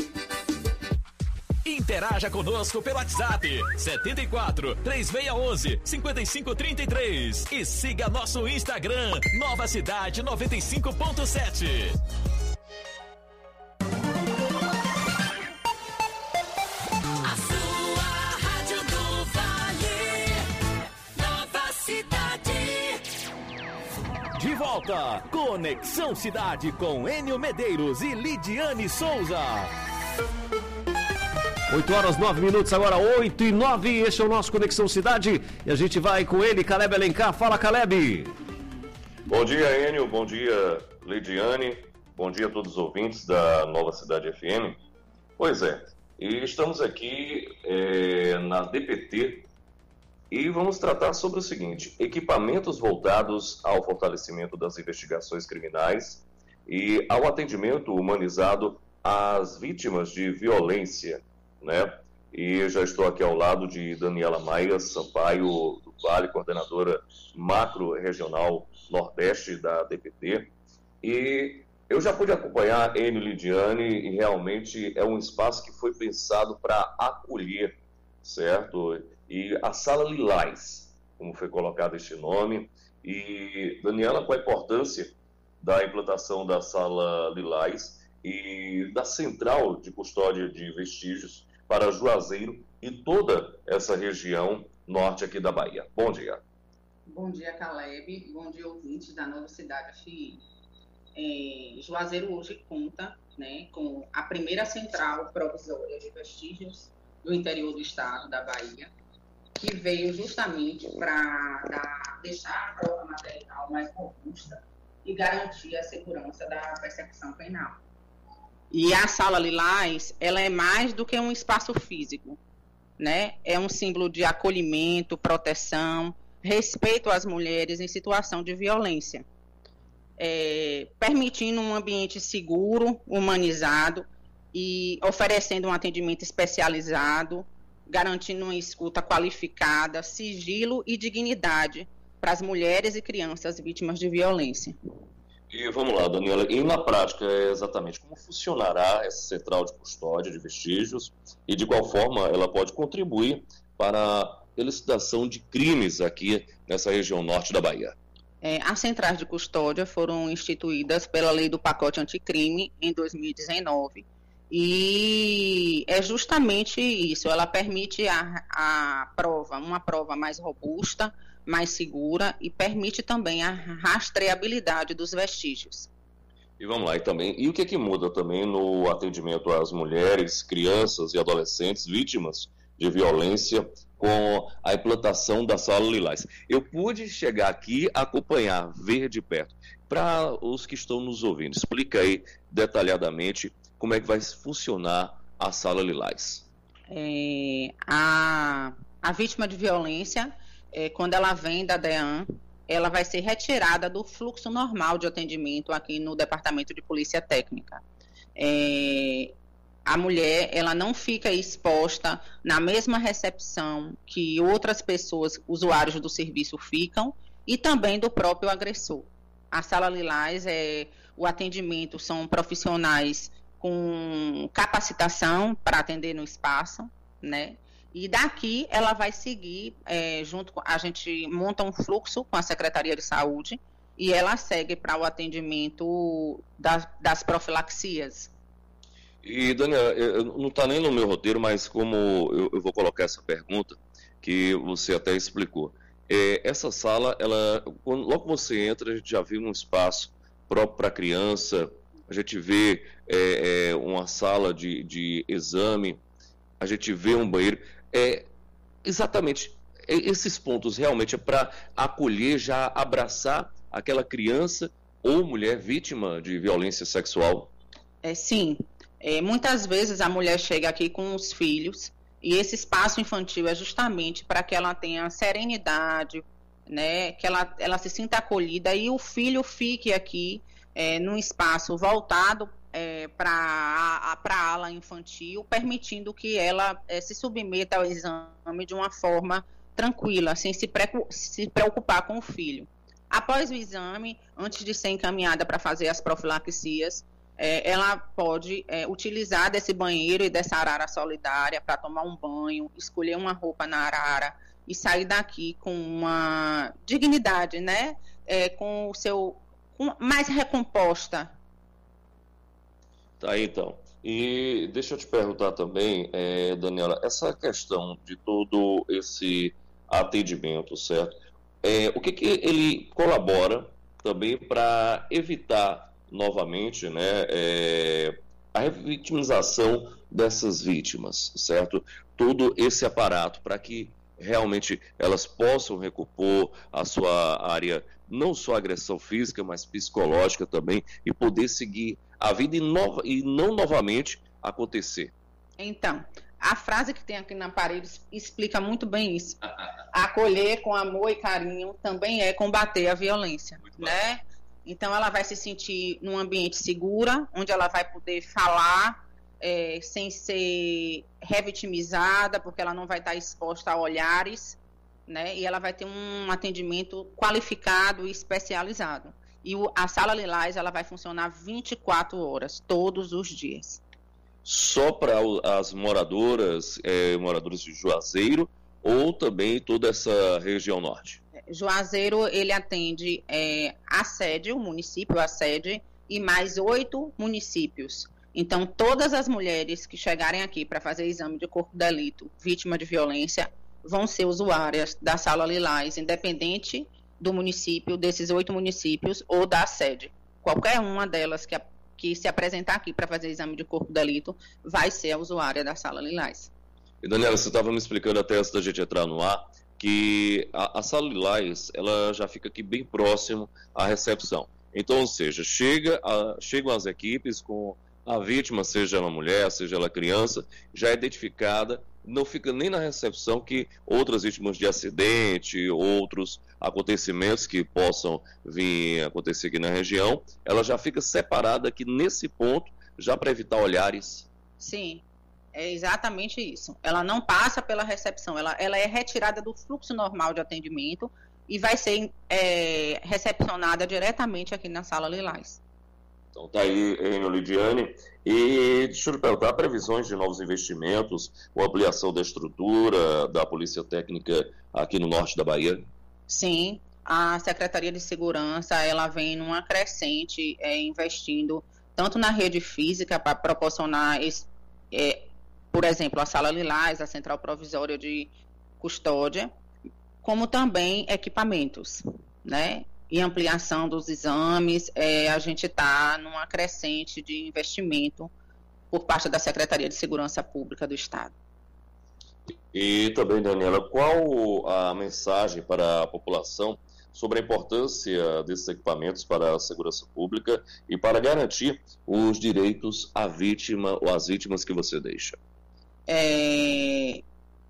Interaja conosco pelo WhatsApp setenta e quatro, três seis um um, cinco cinco três três e siga nosso Instagram, Nova Cidade noventa e cinco ponto sete. De volta, Conexão Cidade com Enio Medeiros e Lidiane Souza. oito horas, nove minutos, agora oito e nove, este é o nosso Conexão Cidade e a gente vai com ele, Caleb Alencar. Fala, Caleb! Bom dia, Enio, bom dia, Lidiane, bom dia a todos os ouvintes da Nova Cidade F M. Pois é, e estamos aqui é, na D P T e vamos tratar sobre o seguinte: equipamentos voltados ao fortalecimento das investigações criminais e ao atendimento humanizado às vítimas de violência, né? E já estou aqui ao lado de Daniela Maia Sampaio do Vale, coordenadora macro-regional Nordeste da D P T. E Eu já pude acompanhar Enio Lidiane e realmente é um espaço que foi pensado para acolher, certo? E a Sala Lilás, como foi colocado este nome. E, Daniela, qual a importância da implantação da Sala Lilás e da Central de Custódia de Vestígios para Juazeiro e toda essa região norte aqui da Bahia? Bom dia. Bom dia, Caleb. Bom dia, ouvintes da Nova Cidade F M. É, Juazeiro hoje conta, né, com a primeira central provisória de vestígios do interior do estado da Bahia, que veio justamente para deixar a prova material mais robusta e garantir a segurança da persecução penal. E a Sala Lilás, ela é mais do que um espaço físico, né? É um símbolo de acolhimento, proteção, respeito às mulheres em situação de violência, é, permitindo um ambiente seguro, humanizado e oferecendo um atendimento especializado, garantindo uma escuta qualificada, sigilo e dignidade para as mulheres e crianças vítimas de violência. E vamos lá, Daniela, e na prática é exatamente como funcionará essa central de custódia de vestígios e de qual forma ela pode contribuir para a elucidação de crimes aqui nessa região norte da Bahia? É, as centrais de custódia foram instituídas pela Lei do Pacote Anticrime em dois mil e dezenove e é justamente isso, ela permite a, a prova, uma prova mais robusta, mais segura e permite também a rastreabilidade dos vestígios. E vamos lá, e também, e o que é que muda também no atendimento às mulheres, crianças e adolescentes vítimas de violência com a implantação da Sala Lilás? Eu pude chegar aqui, acompanhar, ver de perto. Para os que estão nos ouvindo, explica aí detalhadamente como é que vai funcionar a Sala Lilás. É, a, a vítima de violência, é, quando ela vem da DEAN, ela vai ser retirada do fluxo normal de atendimento aqui no Departamento de Polícia Técnica. É, a mulher, ela não fica exposta na mesma recepção que outras pessoas, usuários do serviço, ficam, e também do próprio agressor. A Sala Lilás, é, o atendimento são profissionais com capacitação para atender no espaço, né? E daqui ela vai seguir, é, junto com, a gente monta um fluxo com a Secretaria de Saúde e ela segue para o atendimento das, das profilaxias. E, Daniela, não está nem no meu roteiro, mas como eu, eu vou colocar essa pergunta, que você até explicou. É, essa sala, ela, quando, logo que você entra, a gente já viu um espaço próprio para criança, a gente vê é, é, uma sala de, de exame, a gente vê um banheiro. É, exatamente, é, esses pontos realmente é para acolher, já abraçar aquela criança ou mulher vítima de violência sexual? É, sim. É, muitas vezes a mulher chega aqui com os filhos e esse espaço infantil é justamente para que ela tenha serenidade, né, que ela, ela se sinta acolhida e o filho fique aqui é, num espaço voltado é, para a ala infantil, permitindo que ela é, se submeta ao exame de uma forma tranquila, sem se, pre se preocupar com o filho. Após o exame, antes de ser encaminhada para fazer as profilaxias, é, ela pode é, utilizar desse banheiro e dessa arara solidária para tomar um banho, escolher uma roupa na arara e sair daqui com uma dignidade, né? É, com o seu com, mais recomposta. Tá aí, então. E deixa eu te perguntar também, é, Daniela, essa questão de todo esse atendimento, certo? É, o que, que ele colabora também para evitar novamente, né, é, a revitimização dessas vítimas, certo? Todo esse aparato para que realmente elas possam recompor a sua área, não só agressão física, mas psicológica também, e poder seguir a vida e, nova, e não novamente acontecer. Então, a frase que tem aqui na parede explica muito bem isso. Acolher com amor e carinho também é combater a violência, muito né? Bem. Então, ela vai se sentir num ambiente seguro, onde ela vai poder falar é, sem ser revitimizada, porque ela não vai estar exposta a olhares, né? E ela vai ter um atendimento qualificado e especializado. E o, a Sala Lilás, ela vai funcionar vinte e quatro horas, todos os dias. Só para as moradoras, é, moradores de Juazeiro, ou também toda essa região norte? Juazeiro, ele atende é, a sede, o município, a sede, e mais oito municípios. Então, todas as mulheres que chegarem aqui para fazer exame de corpo de delito, vítima de violência, vão ser usuárias da Sala Lilás, independente do município, desses oito municípios, ou da sede. Qualquer uma delas que, que se apresentar aqui para fazer exame de corpo de delito, vai ser a usuária da Sala Lilás. E, Daniela, você estava me explicando até antes da gente entrar no ar, que a, a Sala Lilás, ela já fica aqui bem próximo à recepção. Então, ou seja, chega a, chegam as equipes com a vítima, seja ela mulher, seja ela criança, já identificada, não fica nem na recepção que outras vítimas de acidente, outros acontecimentos que possam vir acontecer aqui na região, ela já fica separada aqui nesse ponto, já para evitar olhares. Sim, é exatamente isso. Ela não passa pela recepção, ela, ela é retirada do fluxo normal de atendimento e vai ser é, recepcionada diretamente aqui na Sala Lilás. Então tá aí, Enio Lidiane. E deixa eu lhe perguntar, previsões de novos investimentos ou ampliação da estrutura da Polícia Técnica aqui no norte da Bahia? Sim, a Secretaria de Segurança, ela vem numa crescente, é, investindo tanto na rede física para proporcionar, esse, é, por exemplo, a Sala Lilás, a Central Provisória de Custódia, como também equipamentos, né? E ampliação dos exames, é, a gente está numa crescente de investimento por parte da Secretaria de Segurança Pública do Estado. E também, Daniela, qual a mensagem para a população sobre a importância desses equipamentos para a segurança pública e para garantir os direitos à vítima ou às vítimas que você deixa? É...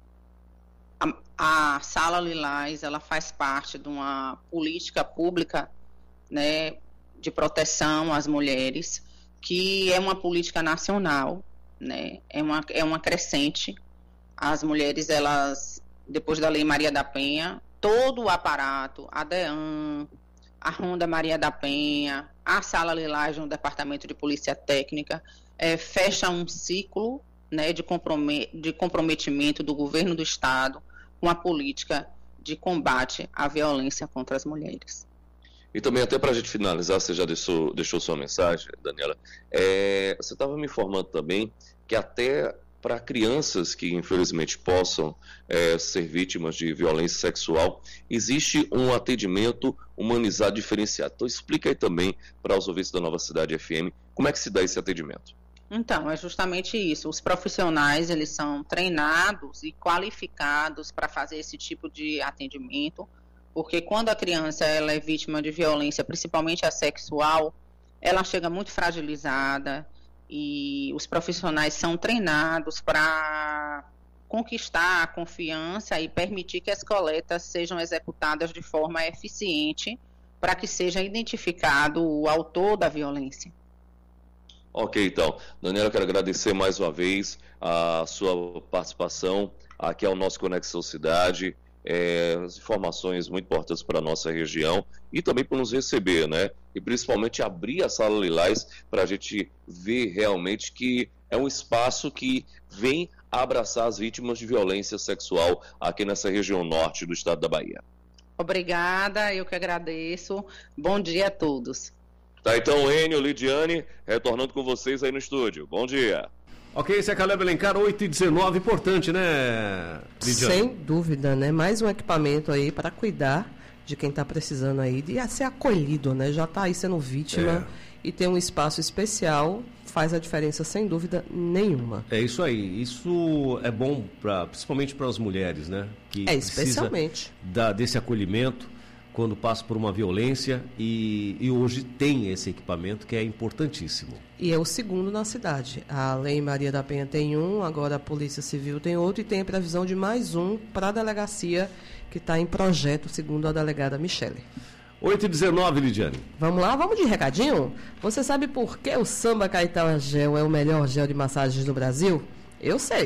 A, a Sala Lilás, ela faz parte de uma política pública, né, de proteção às mulheres, que é uma política nacional, né, é uma, é uma crescente. As mulheres, elas, depois da Lei Maria da Penha, todo o aparato, a DEAN, a Ronda Maria da Penha, a Sala Lilás no Departamento de Polícia Técnica, é, fecha um ciclo, né, de, compromet, de comprometimento do governo do Estado com a política de combate à violência contra as mulheres. E também, até para a gente finalizar, você já deixou, deixou sua mensagem, Daniela, é, você estava me informando também que até para crianças que infelizmente possam é, ser vítimas de violência sexual, existe um atendimento humanizado diferenciado. Então explica aí também para os ouvintes da Nova Cidade F M como é que se dá esse atendimento. Então, é justamente isso. Os profissionais, eles são treinados e qualificados para fazer esse tipo de atendimento, porque quando a criança ela é vítima de violência, principalmente a sexual, ela chega muito fragilizada e os profissionais são treinados para conquistar a confiança e permitir que as coletas sejam executadas de forma eficiente para que seja identificado o autor da violência. Ok, então. Daniela, eu quero agradecer mais uma vez a sua participação aqui ao nosso Conexão Cidade, é, as informações muito importantes para a nossa região e também por nos receber, né? E principalmente abrir a Sala Lilás para a gente ver realmente que é um espaço que vem abraçar as vítimas de violência sexual aqui nessa região norte do estado da Bahia. Obrigada, eu que agradeço. Bom dia a todos. Tá, então, Enio, Lidiane, retornando com vocês aí no estúdio. Bom dia. Ok, esse é Caleb Alencar, oito e dezenove, importante, né, Lidiane? Sem dúvida, né? Mais um equipamento aí para cuidar de quem está precisando aí, de ser acolhido, né? Já está aí sendo vítima é. e ter um espaço especial faz a diferença, sem dúvida nenhuma. É isso aí. Isso é bom, pra, principalmente para as mulheres, né? Que é, especialmente. Da, desse acolhimento quando passa por uma violência e, e hoje tem esse equipamento que é importantíssimo. E é o segundo na cidade. A Lei Maria da Penha tem um, agora a Polícia Civil tem outro e tem a previsão de mais um para a delegacia que está em projeto, segundo a delegada Michele. oito e dezenove, Lidiane. Vamos lá, vamos de recadinho? Você sabe por que o Samba Caetano Gel é o melhor gel de massagens do Brasil? Eu sei.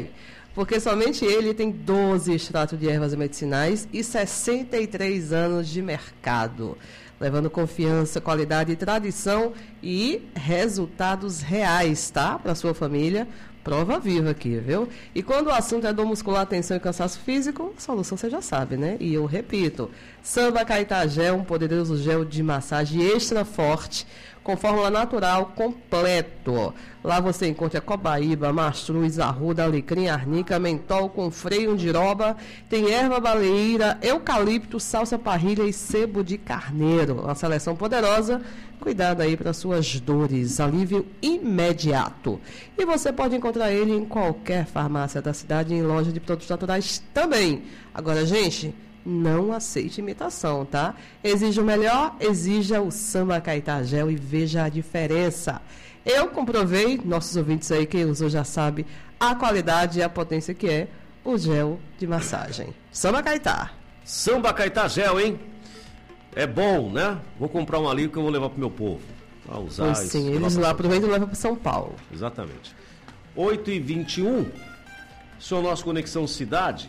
porque somente ele tem doze extratos de ervas medicinais e sessenta e três anos de mercado, levando confiança, qualidade e tradição e resultados reais, tá? Para sua família. Prova viva aqui, viu? E quando o assunto é dor muscular, tensão e cansaço físico, a solução você já sabe, né? E eu repito, Samba Caetá Gel, um poderoso gel de massagem extra forte, com fórmula natural completo. Lá você encontra cobaíba, mastruz, arruda, alecrim, arnica, mentol com freio de roba, tem erva baleeira, eucalipto, salsa parrilha e sebo de carneiro. Uma seleção poderosa. Cuidado aí para suas dores, alívio imediato. E você pode encontrar ele em qualquer farmácia da cidade e em loja de produtos naturais também. Agora, gente, não aceite imitação, tá? Exija o melhor, exija o Samba Caetá Gel e veja a diferença. Eu comprovei, nossos ouvintes aí, quem usou já sabe, a qualidade e a potência que é o gel de massagem. Samba Caetá. Samba Caetá Gel, hein? É bom, né? Vou comprar um ali que eu vou levar pro meu povo. Pra usar. Pois sim, eles lá aproveitam e levam para São Paulo. Exatamente. oito e vinte e um, esse é o nosso Conexão Cidade.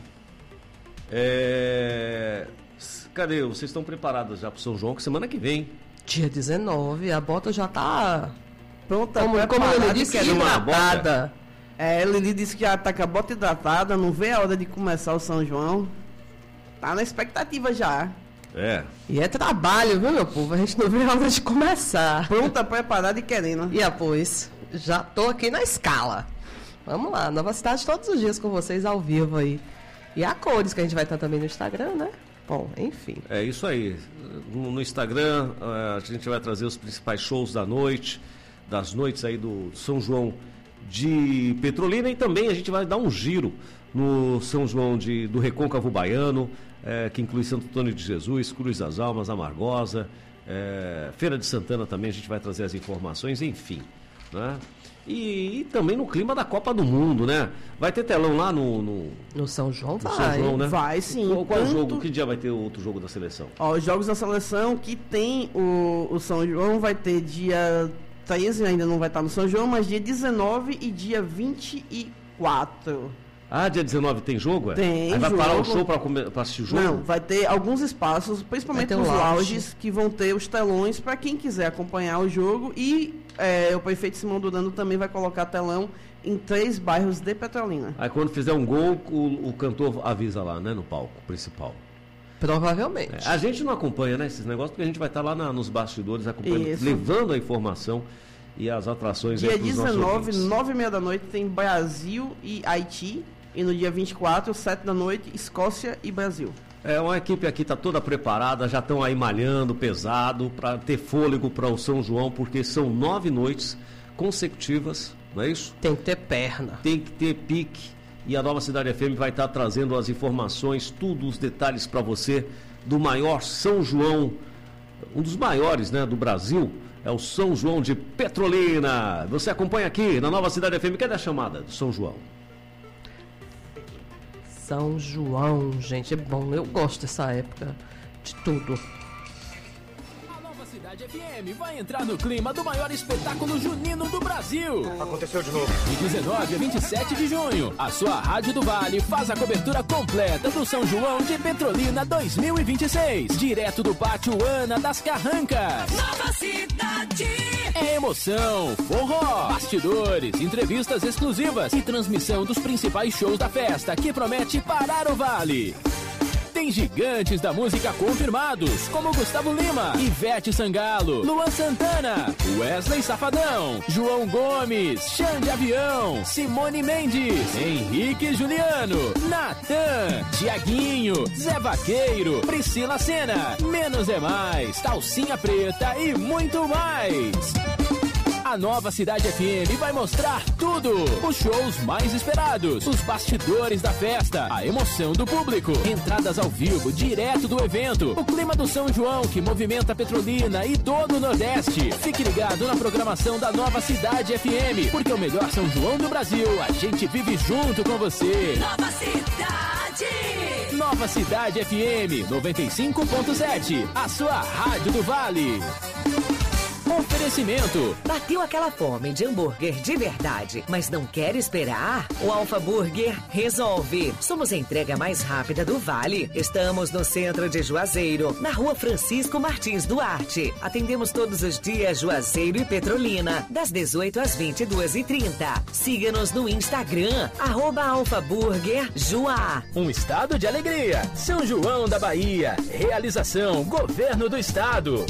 É... Cadê? Vocês estão preparados já pro São João, que semana que vem. Dia dezenove, a bota já tá pronta. Como, como ele disse, que hidratada. É, Lili disse que já tá com a bota hidratada, não vê a hora de começar o São João. Tá na expectativa já. É. E é trabalho, viu, meu povo? A gente não vê a hora de começar. Pronta, preparada e querendo. E após, já tô aqui na escala. Vamos lá, Nova Cidade todos os dias com vocês ao vivo aí. E a cores que a gente vai estar também no Instagram, né? Bom, enfim. É isso aí. No, no Instagram, a gente vai trazer os principais shows da noite, das noites aí do São João de Petrolina, e também a gente vai dar um giro no São João de, do Recôncavo Baiano, é, que inclui Santo Antônio de Jesus, Cruz das Almas, Amargosa, é, Feira de Santana também, a gente vai trazer as informações, enfim, né? E, e também no clima da Copa do Mundo, né? Vai ter telão lá no... No, no São João, no vai. São João, né? Vai, sim. Qual, qual Tanto... jogo? Que dia vai ter outro jogo da seleção? Ó, os jogos da seleção que tem o, o São João vai ter dia treze, ainda não vai estar no São João, mas dia dezenove e dia vinte e quatro. Ah, dia dezenove tem jogo? É? Tem. Aí vai jogo. parar o show para assistir o jogo? Não, vai ter alguns espaços, principalmente um os lounge. lounges, que vão ter os telões para quem quiser acompanhar o jogo. E é, o prefeito Simão Durano também vai colocar telão em três bairros de Petrolina. Aí quando fizer um gol, o, o cantor avisa lá, né, no palco principal. Provavelmente. É, a gente não acompanha, né, esses negócios, porque a gente vai estar lá na, nos bastidores acompanhando, Isso. levando a informação e as atrações. Dia aí pros nossos dezenove, ouvintes. nove e meia da noite, tem Brasil e Haiti. E no dia vinte e quatro, sete da noite, Escócia e Brasil. É, uma equipe aqui está toda preparada, já estão aí malhando pesado para ter fôlego para o São João, porque são nove noites consecutivas, não é isso? Tem que ter perna. Tem que ter pique. E a Nova Cidade F M vai estar trazendo as informações, tudo, os detalhes para você do maior São João, um dos maiores, né, do Brasil. É o São João de Petrolina. Você acompanha aqui na Nova Cidade F M. Cadê a chamada do São João? São João, gente, é bom. Eu gosto dessa época de tudo. A Nova Cidade F M vai entrar no clima do maior espetáculo junino do Brasil. Aconteceu de novo. De dezenove a vinte e sete de junho, a sua Rádio do Vale faz a cobertura completa do São João de Petrolina dois mil e vinte e seis. Direto do Pátio Ana das Carrancas. Nova Cidade. É emoção, forró, bastidores, entrevistas exclusivas e transmissão dos principais shows da festa que promete parar o Vale. Tem gigantes da música confirmados, como Gustavo Lima, Ivete Sangalo, Luan Santana, Wesley Safadão, João Gomes, Xande Avião, Simone Mendes, Henrique Juliano, Natan, Tiaguinho, Zé Vaqueiro, Priscila Sena, Menos é Mais, Calcinha Preta e muito mais. A Nova Cidade F M vai mostrar tudo. Os shows mais esperados, os bastidores da festa, a emoção do público, entradas ao vivo direto do evento, o clima do São João que movimenta Petrolina e todo o Nordeste. Fique ligado na programação da Nova Cidade F M, porque o melhor São João do Brasil, a gente vive junto com você. Nova Cidade. Nova Cidade F M noventa e cinco ponto sete, a sua rádio do Vale. Oferecimento. Bateu aquela fome de hambúrguer de verdade, mas não quer esperar? O Alfa Burger resolve. Somos a entrega mais rápida do Vale. Estamos no centro de Juazeiro, na rua Francisco Martins Duarte. Atendemos todos os dias Juazeiro e Petrolina, das dezoito às vinte e duas e trinta. Siga-nos no Instagram, arroba Alfa Burger Juá. Um estado de alegria. São João da Bahia. Realização Governo do Estado.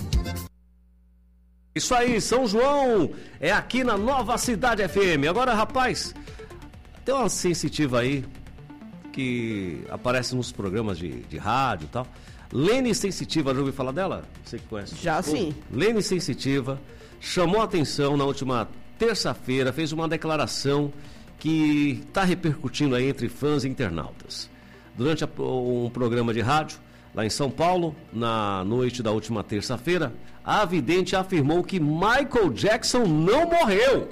Isso aí, São João é aqui na Nova Cidade F M. Agora, rapaz, tem uma sensitiva aí que aparece nos programas de, de rádio e tal. Lene Sensitiva, já ouviu falar dela? Você que conhece? Já sim. Lene Sensitiva chamou a atenção na última terça-feira, fez uma declaração que está repercutindo aí entre fãs e internautas. Durante a, um programa de rádio, lá em São Paulo, na noite da última terça-feira, a vidente afirmou que Michael Jackson não morreu.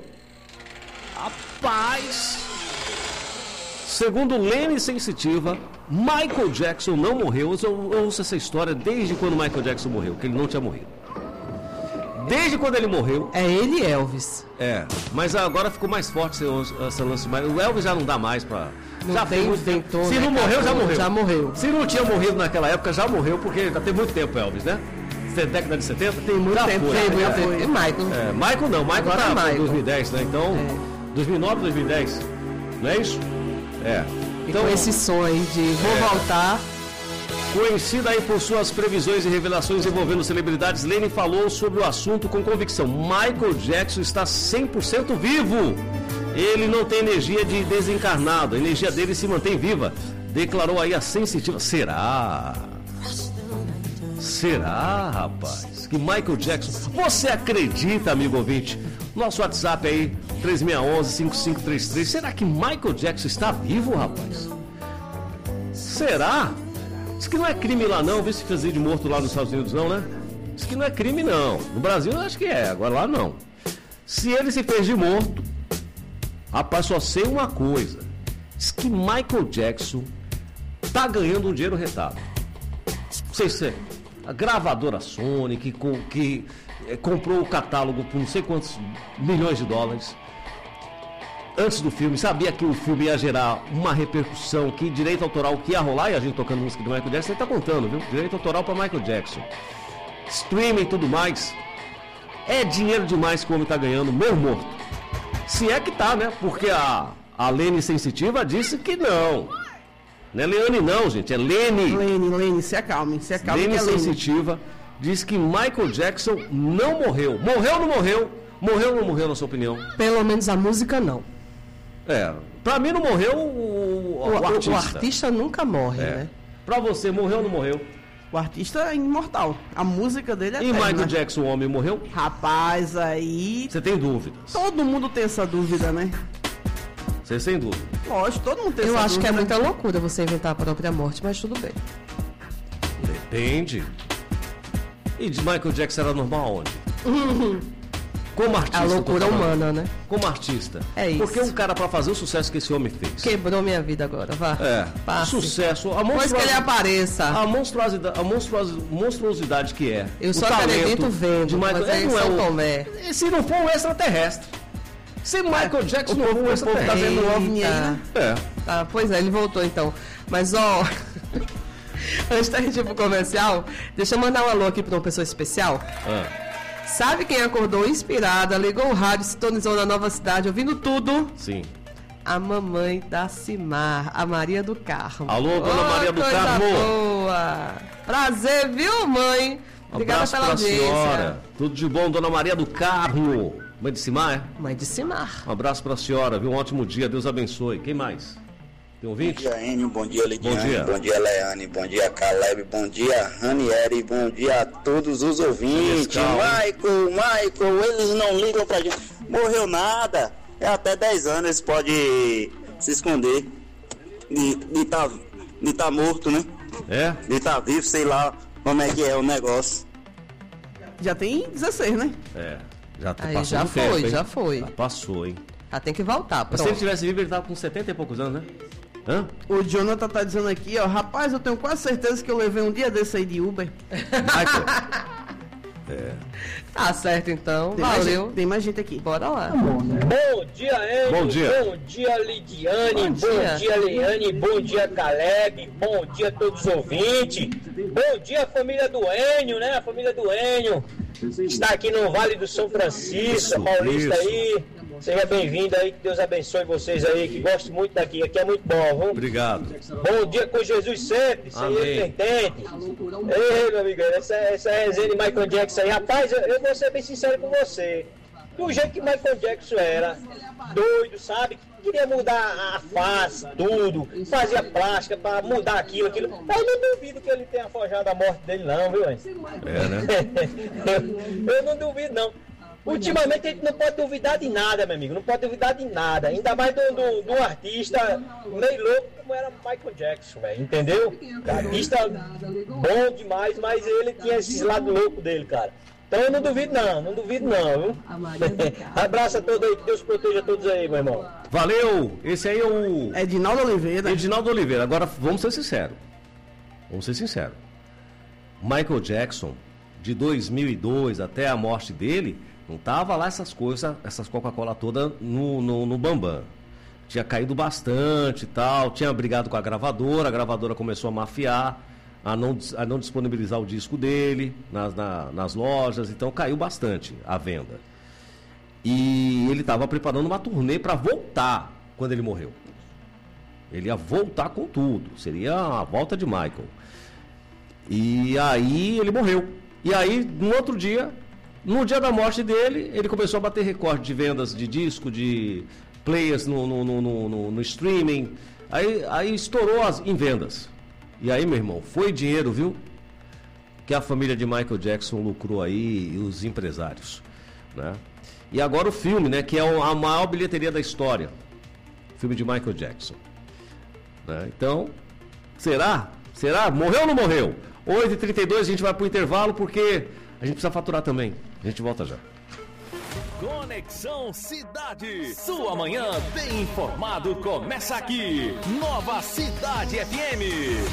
Rapaz! Segundo Lene Sensitiva, Michael Jackson não morreu. Eu ouço essa história desde quando Michael Jackson morreu, que ele não tinha morrido. Desde quando ele morreu. É ele e Elvis. É, mas agora ficou mais forte esse lance. O Elvis já não dá mais pra. Não já tem, fez, tentou, Se né, não morreu, já morreu. Já morreu. Se não tinha morrido naquela época, já morreu, porque já tem muito tempo Elvis, né? Década de setenta? Tem muito já tempo. Foi, tem já muito foi. tempo. E Michael. É, Michael não, Michael Agora tá é Michael. dois mil e dez, né? Então, é. dois mil e nove, dois mil e dez. Não é isso? É. Então, com esse sonho de vou é. voltar. Conhecida aí por suas previsões e revelações envolvendo celebridades, Lene falou sobre o assunto com convicção. Michael Jackson está cem por cento vivo. Ele não tem energia de desencarnado. A energia dele se mantém viva. Declarou aí a Sensitiva. Será? Será, rapaz? Que Michael Jackson... Você acredita, amigo ouvinte? Nosso WhatsApp aí, três seis um um, cinco cinco três três. Será que Michael Jackson está vivo, rapaz? Será? Diz que não é crime lá não, viu se fazer de morto lá nos Estados Unidos não, né? Diz que não é crime não. No Brasil eu acho que é, agora lá não. Se ele se fez de morto, rapaz, só sei uma coisa. Diz que Michael Jackson tá ganhando um dinheiro retado. Não sei se é a gravadora Sony que, que é, comprou o catálogo por não sei quantos milhões de dólares. Antes do filme, sabia que o filme ia gerar uma repercussão, que direito autoral que ia rolar, e a gente tocando música do Michael Jackson, ele tá contando, viu? Direito autoral para Michael Jackson. Streaming e tudo mais. É dinheiro demais que o homem tá ganhando, meu morto. Se é que tá, né? Porque a, a Lene Sensitiva disse que não. Não é Leane não, gente, é Lene. Lene, Lene, se acalme, se acalme. Lene é Sensitiva diz que Michael Jackson não morreu. Morreu ou não morreu? Morreu ou não morreu, na sua opinião? Pelo menos a música não. É, pra mim não morreu o, o, o, o artista. O artista nunca morre, é. né? Pra você, morreu ou não morreu? O artista é imortal. A música dele é E eterna. Michael Jackson, o homem, morreu? Rapaz, aí... Você tem dúvidas? Todo mundo tem essa dúvida, né? Você sem dúvida? Lógico, todo mundo tem Eu essa acho dúvida. que é muita loucura você inventar a própria morte, mas tudo bem. Depende. E de Michael Jackson era normal aonde? Como artista. A loucura humana, né? Como artista. É isso. Porque um cara, pra fazer o sucesso que esse homem fez. Quebrou minha vida agora, vá. É. Passe. Sucesso. A Depois que ele apareça. A monstruosidade, a monstruosidade, monstruosidade que é. Eu só acredito vendo. De Michael, mas ele não é São o, Tomé. Se não for um extraterrestre. Se Michael Jackson não for um extraterrestre. Tá vendo o OVNI aí, né? É. Ah, pois é, ele voltou então. Mas ó... Antes da gente ir pro comercial, deixa eu mandar um alô aqui pra uma pessoa especial. Ah. Sabe quem acordou inspirada, ligou o rádio, sintonizou na Nova Cidade, ouvindo tudo? Sim. A mamãe da Cimar, a Maria do Carmo. Alô, dona oh, Maria do coisa Carmo. Boa. Prazer, viu, mãe? Obrigada Abraço pela pra audiência. Senhora. Tudo de bom, dona Maria do Carmo. Mãe de Cimar, é? Mãe de Cimar. Um abraço pra senhora, viu? Um ótimo dia, Deus abençoe. Quem mais? Tem ouvinte? Bom dia, Enio. Bom dia, Lidiane. Bom dia. Bom dia, Leane. Bom dia, Caleb. Bom dia, Ranieri. Bom dia a todos os ouvintes. Michael, Michael, eles não ligam pra gente. Morreu nada. É até dez anos, eles podem se esconder de de tá, de tá morto, né? É? De tá vivo, sei lá como é que é o negócio. Já tem dezesseis, né? É. Já tá Aí passando já o tempo, foi, hein? já foi. Já passou, hein? Ah, tem que voltar, Mas pronto. se ele tivesse vivo, ele tava com setenta e poucos anos, né? Hã? O Jonathan tá dizendo aqui, ó, rapaz, eu tenho quase certeza que eu levei um dia desse aí de Uber. Michael. É. Tá certo, então. Tem Valeu. Mais gente, tem mais gente aqui. Bora lá. Bom dia, Enio. Bom dia. Bom dia, Lidiane. Bom Bom dia. dia, Leane. Bom dia, Caleb. Bom dia a todos os ouvintes. Bom dia, família do Enio, né? A família do Enio está aqui no Vale do São Francisco, Paulista aí. Seja bem-vindo aí, que Deus abençoe vocês aí, que gosto muito daqui. Aqui é muito bom, viu? Obrigado. Bom dia com Jesus sempre, sem ele pertence. Ei, meu amigo, essa, essa resenha de Michael Jackson aí, rapaz, eu, eu vou ser bem sincero com você. Do jeito que Michael Jackson era, doido, sabe? Queria mudar a face, tudo, fazia plástica pra mudar aquilo, aquilo. Mas eu não duvido que ele tenha forjado a morte dele, não, viu, Enzo? É, né? eu, eu não duvido, não. Ultimamente a gente não pode duvidar de nada, meu amigo. Não pode duvidar de nada. Ainda mais de um artista meio louco como era Michael Jackson, velho. Entendeu? Artista bom demais, mas ele tinha esse lado louco dele, cara. Então eu não duvido não, não duvido não, viu? Abraço a todos aí, que Deus proteja todos aí, meu irmão. Valeu! Esse aí é o... Edinaldo Oliveira. Edinaldo Oliveira. Agora, vamos ser sinceros. Vamos ser sinceros. Michael Jackson, de dois mil e dois até a morte dele, não tava lá essas coisas, essas Coca-Cola todas no, no, no Bambam. Tinha caído bastante e tal, tinha brigado com a gravadora, a gravadora começou a mafiar, a não, a não disponibilizar o disco dele nas, na, nas lojas, então caiu bastante a venda. E ele estava preparando uma turnê para voltar quando ele morreu. Ele ia voltar com tudo, seria a volta de Michael. E aí ele morreu. E aí, no outro dia, no dia da morte dele, ele começou a bater recorde de vendas de disco, de players no, no, no, no, no streaming. Aí, aí estourou as, em vendas. E aí, meu irmão, foi dinheiro, viu? Que a família de Michael Jackson lucrou aí, e os empresários, né? E agora o filme, né? Que é a maior bilheteria da história. O filme de Michael Jackson. Né? Então, será? Será? Morreu ou não morreu? oito e trinta e dois, a gente vai pro intervalo porque a gente precisa faturar também. A gente volta já. Conexão Cidade. Sua manhã bem informado começa aqui. Nova Cidade F M.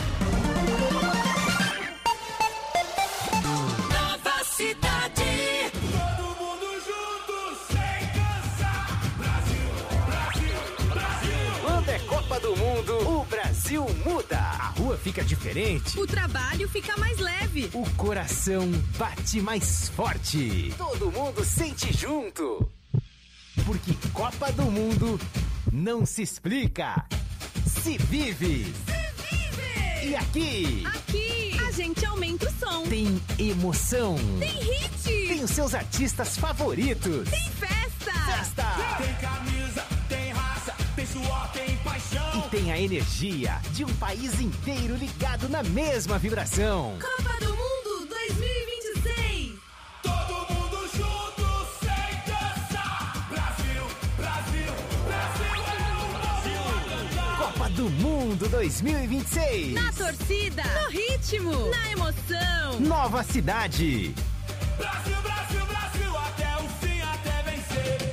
Nova Cidade. Todo mundo junto, sem cansar. Brasil, Brasil, Brasil. Quando é Copa do Mundo, o Brasil muda. A rua fica diferente. O trabalho fica mais leve. O coração bate mais forte. Todo mundo sente junto. Porque Copa do Mundo não se explica, se vive. Se vive! E aqui? Aqui a gente aumenta o som. Tem emoção. Tem hit. Tem os seus artistas favoritos. Tem festa. Festa. Tem camisa, tem raça, tem suor, tem paixão. E tem a energia de um país inteiro ligado na mesma vibração. Copa do Mundo dois mil e vinte e seis. Todo mundo junto, sem cansar. Brasil, Brasil, Brasil é o Brasil a cantar. Copa do Mundo dois mil e vinte e seis. Na torcida, no ritmo, na emoção. Nova Cidade. Brasil, Brasil, Brasil, até o fim, até vencer.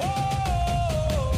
Oh!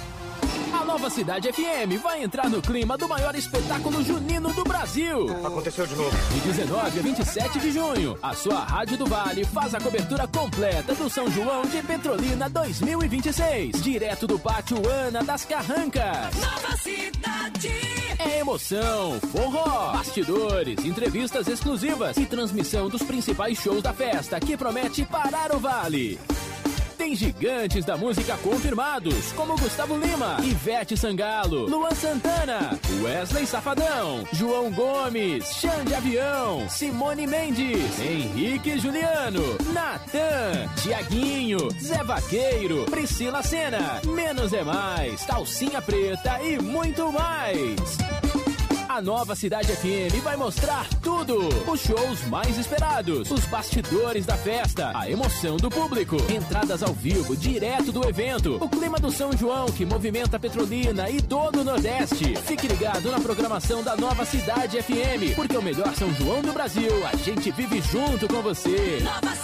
A Nova Cidade F M vai entrar no clima do maior espetáculo junino do Brasil. Aconteceu de novo. De dezenove a vinte e sete de junho, a sua Rádio do Vale faz a cobertura completa do São João de Petrolina dois mil e vinte e seis. Direto do Pátio Ana das Carrancas. Nova Cidade. É emoção, forró, bastidores, entrevistas exclusivas e transmissão dos principais shows da festa que promete parar o Vale. Tem gigantes da música confirmados, como Gustavo Lima, Ivete Sangalo, Luan Santana, Wesley Safadão, João Gomes, Xande Avião, Simone Mendes, Henrique Juliano, Natan, Tiaguinho, Zé Vaqueiro, Priscila Sena, Menos é Mais, Calcinha Preta e muito mais. A Nova Cidade F M vai mostrar tudo. Os shows mais esperados, os bastidores da festa, a emoção do público, entradas ao vivo direto do evento, o clima do São João que movimenta Petrolina e todo o Nordeste. Fique ligado na programação da Nova Cidade F M, porque o melhor São João do Brasil, a gente vive junto com você. Nova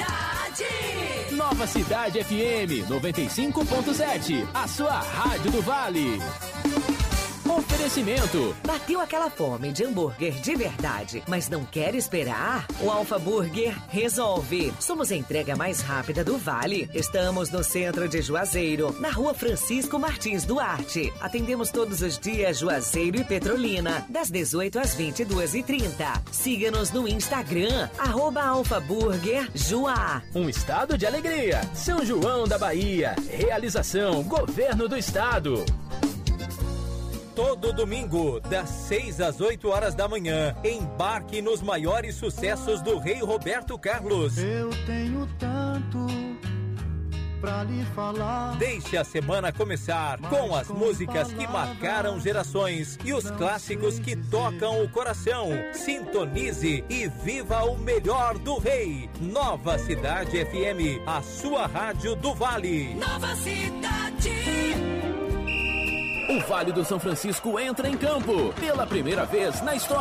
Cidade. Nova Cidade F M noventa e cinco ponto sete, a sua rádio do Vale. Oferecimento. Bateu aquela fome de hambúrguer de verdade, mas não quer esperar? O Alfa Burger resolve. Somos a entrega mais rápida do Vale. Estamos no centro de Juazeiro, na rua Francisco Martins Duarte. Atendemos todos os dias Juazeiro e Petrolina, das dezoito às vinte e duas e trinta. Siga-nos no Instagram, arroba Alfa Burger Juá. Um estado de alegria. São João da Bahia. Realização Governo do Estado. Todo domingo, das seis às oito horas da manhã, embarque nos maiores sucessos do rei Roberto Carlos. Eu tenho tanto pra lhe falar. Deixe a semana começar com as músicas que marcaram gerações e os clássicos que tocam o coração. Sintonize e viva o melhor do rei. Nova Cidade F M, a sua rádio do Vale. Nova Cidade. O Vale do São Francisco entra em campo pela primeira vez na história.